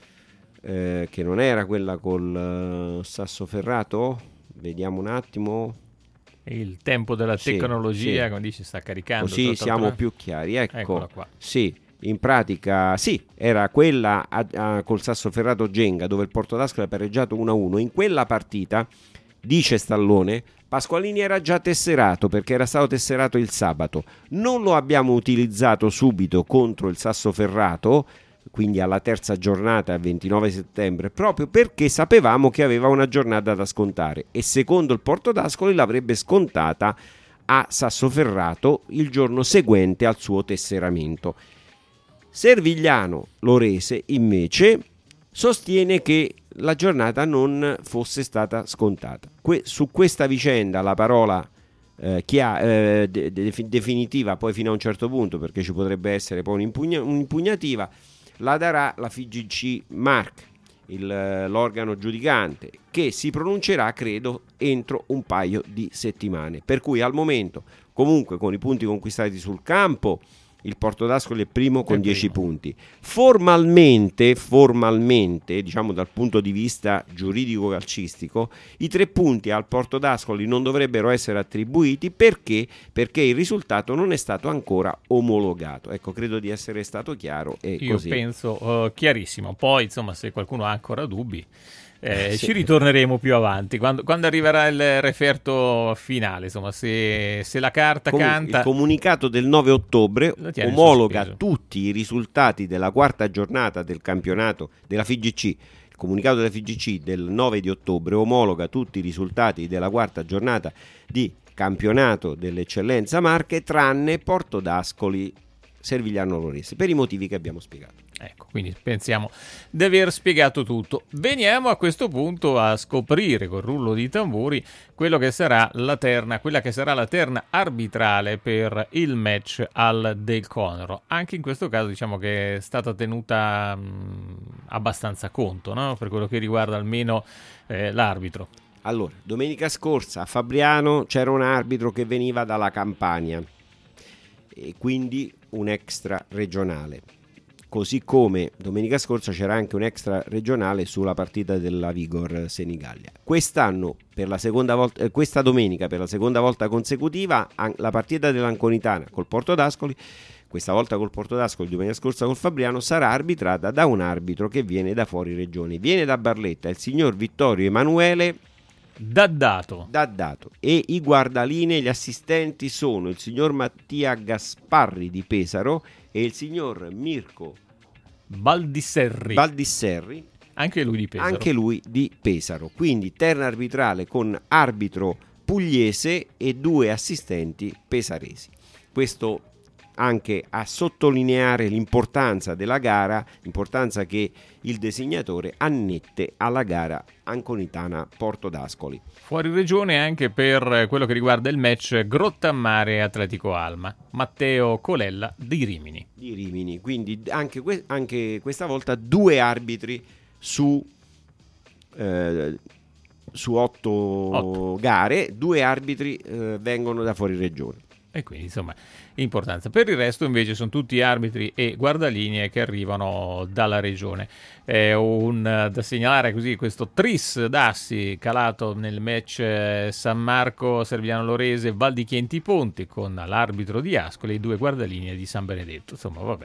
eh, che non era quella col uh, Sassoferrato, vediamo un attimo. Il tempo della Sì, tecnologia, sì. come dici, sta caricando. Così tutto siamo altro- più chiari, ecco. Eccola qua. Sì, in pratica sì, era quella a, a, col Sassoferrato Genga, dove il Porto d'Ascoli ha pareggiato uno a uno. In quella partita, dice Stallone, Pasqualini era già tesserato perché era stato tesserato il sabato. Non lo abbiamo utilizzato subito contro il Sassoferrato, quindi alla terza giornata, ventinove settembre, proprio perché sapevamo che aveva una giornata da scontare, e secondo il Porto d'Ascoli l'avrebbe scontata a Sassoferrato il giorno seguente al suo tesseramento. Servigliano Lorese invece sostiene che la giornata non fosse stata scontata. Que- su questa vicenda la parola eh, chia- eh, de- de- definitiva, poi fino a un certo punto, perché ci potrebbe essere poi un'impugna- un'impugnativa, la darà la F I G C Marche, il, l'organo giudicante, che si pronuncerà credo entro un paio di settimane. Per cui al momento, comunque, con i punti conquistati sul campo, il Porto d'Ascoli è primo con È dieci primo. punti. Formalmente, formalmente, diciamo dal punto di vista giuridico calcistico, i tre punti al Porto d'Ascoli non dovrebbero essere attribuiti perché? Perché il risultato non è stato ancora omologato. Ecco, credo di essere stato chiaro e Io così. penso uh, chiarissimo. Poi, insomma, se qualcuno ha ancora dubbi, eh, Sì. ci ritorneremo più avanti, quando, quando arriverà il referto finale. Insomma, se, se la carta Comunque, canta. il comunicato del nove ottobre Lo tiene in omologa sospeso. tutti i risultati della quarta giornata del campionato della F I G C. Il comunicato della F I G C del nove di ottobre omologa tutti i risultati della quarta giornata di campionato dell'Eccellenza Marche, tranne Porto d'Ascoli Servigliano Lorese, per i motivi che abbiamo spiegato. Ecco, quindi pensiamo di aver spiegato tutto. Veniamo a questo punto a scoprire col rullo di tamburi quello che sarà la terna, quella che sarà la terna arbitrale per il match al Del Conero. Anche in questo caso diciamo che è stata tenuta mh, abbastanza conto, no? Per quello che riguarda almeno eh, l'arbitro. Allora, domenica scorsa a Fabriano c'era un arbitro che veniva dalla Campania e quindi un extra regionale. Così come domenica scorsa c'era anche un extra regionale sulla partita della Vigor Senigallia. Quest'anno, per la seconda volta, eh, questa domenica per la seconda volta consecutiva, an- la partita dell'Anconitana col Porto d'Ascoli, questa volta col Porto d'Ascoli, domenica scorsa col Fabriano, sarà arbitrata da un arbitro che viene da fuori regione. Viene da Barletta, il signor Vittorio Emanuele Daddato. Daddato. E i guardalinee, gli assistenti sono il signor Mattia Gasparri di Pesaro e il signor Mirko Baldisserri. Baldisserri, anche lui di Pesaro. Anche lui di Pesaro. Quindi terna arbitrale con arbitro pugliese e due assistenti pesaresi. Questo anche a sottolineare l'importanza della gara, l'importanza che il designatore annette alla gara Anconitana Porto d'Ascoli. Fuori regione anche per quello che riguarda il match Grottammare Atletico Alma, Matteo Colella di Rimini. Di Rimini, quindi anche, que- anche questa volta due arbitri su, eh, su otto, otto gare, due arbitri eh, vengono da fuori regione. E quindi insomma importanza. Per il resto invece sono tutti arbitri e guardalinee che arrivano dalla regione. È un, da segnalare così questo tris d'assi calato nel match San Marco Servigliano Lorese Val di Chienti Ponti con l'arbitro di Ascoli e i due guardalinee di San Benedetto. Insomma vabbè.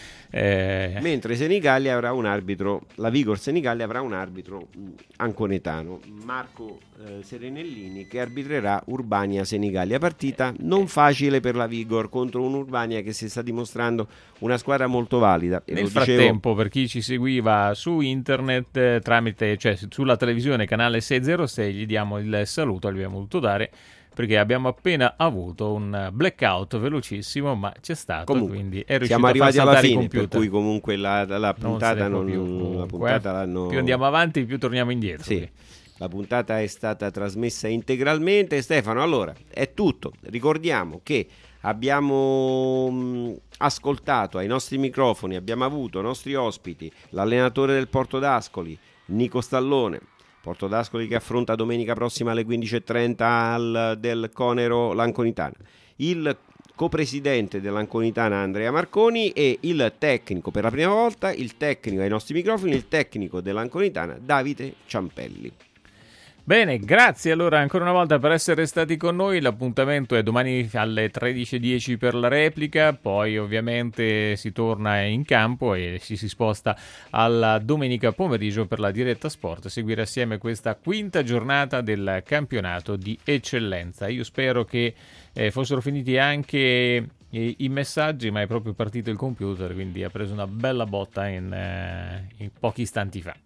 Eh... Mentre Senigallia avrà un arbitro, la Vigor Senigallia avrà un arbitro anconetano, Marco eh, Serenellini, che arbitrerà Urbania Senigallia, partita non facile per la Vigor contro un Urbania che si sta dimostrando una squadra molto valida. E Nel lo frattempo, dicevo... per chi ci seguiva su internet eh, tramite, cioè sulla televisione canale seicentosei, gli diamo il saluto, gli abbiamo voluto dare perché abbiamo appena avuto un blackout velocissimo, ma c'è stato, comunque, quindi è riuscito siamo a far arrivati alla saltare fine, il computer. per cui comunque la, la, la puntata non, più, la puntata l'hanno... più andiamo avanti più torniamo indietro. Sì. La puntata è stata trasmessa integralmente. Stefano, allora è tutto. Ricordiamo che abbiamo mh, ascoltato ai nostri microfoni, abbiamo avuto nostri ospiti l'allenatore del Porto d'Ascoli, Nico Stallone. Porto d'Ascoli che affronta domenica prossima alle quindici e trenta al del Conero l'Anconitana, il copresidente dell'Anconitana Andrea Marconi e il tecnico, per la prima volta il tecnico ai nostri microfoni, il tecnico dell'Anconitana Davide Ciampelli. Bene, grazie allora ancora una volta per essere stati con noi. L'appuntamento è domani alle tredici e dieci per la replica, poi ovviamente si torna in campo e ci si sposta alla domenica pomeriggio per la diretta sport, seguire assieme questa quinta giornata del campionato di eccellenza. Io spero che eh, fossero finiti anche i, i messaggi, ma è proprio partito il computer, quindi ha preso una bella botta in, eh, in pochi istanti fa.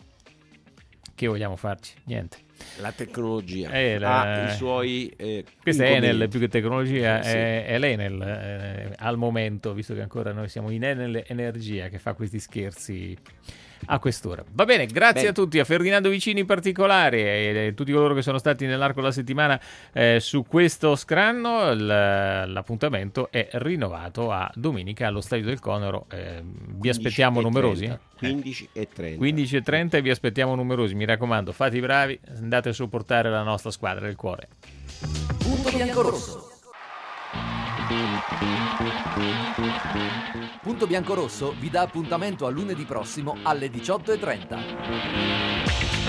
Che vogliamo farci? Niente. La tecnologia eh, la... ha i suoi eh, questa è Enel più che tecnologia, sì. è, è l'Enel eh, al momento, visto che ancora noi siamo in Enel Energia che fa questi scherzi a quest'ora. Va bene, grazie bene. a tutti, a Ferdinando Vicini in particolare e a tutti coloro che sono stati nell'arco della settimana eh, su questo scranno. L- l'appuntamento è rinnovato a domenica allo Stadio del Conero. Eh, vi aspettiamo numerosi. quindici e trenta quindici e trenta e vi aspettiamo numerosi. Mi raccomando, fate i bravi, andate a supportare la nostra squadra del cuore. Punto bianco-rosso. Punto bianco-rosso vi dà appuntamento a lunedì prossimo alle diciotto e trenta.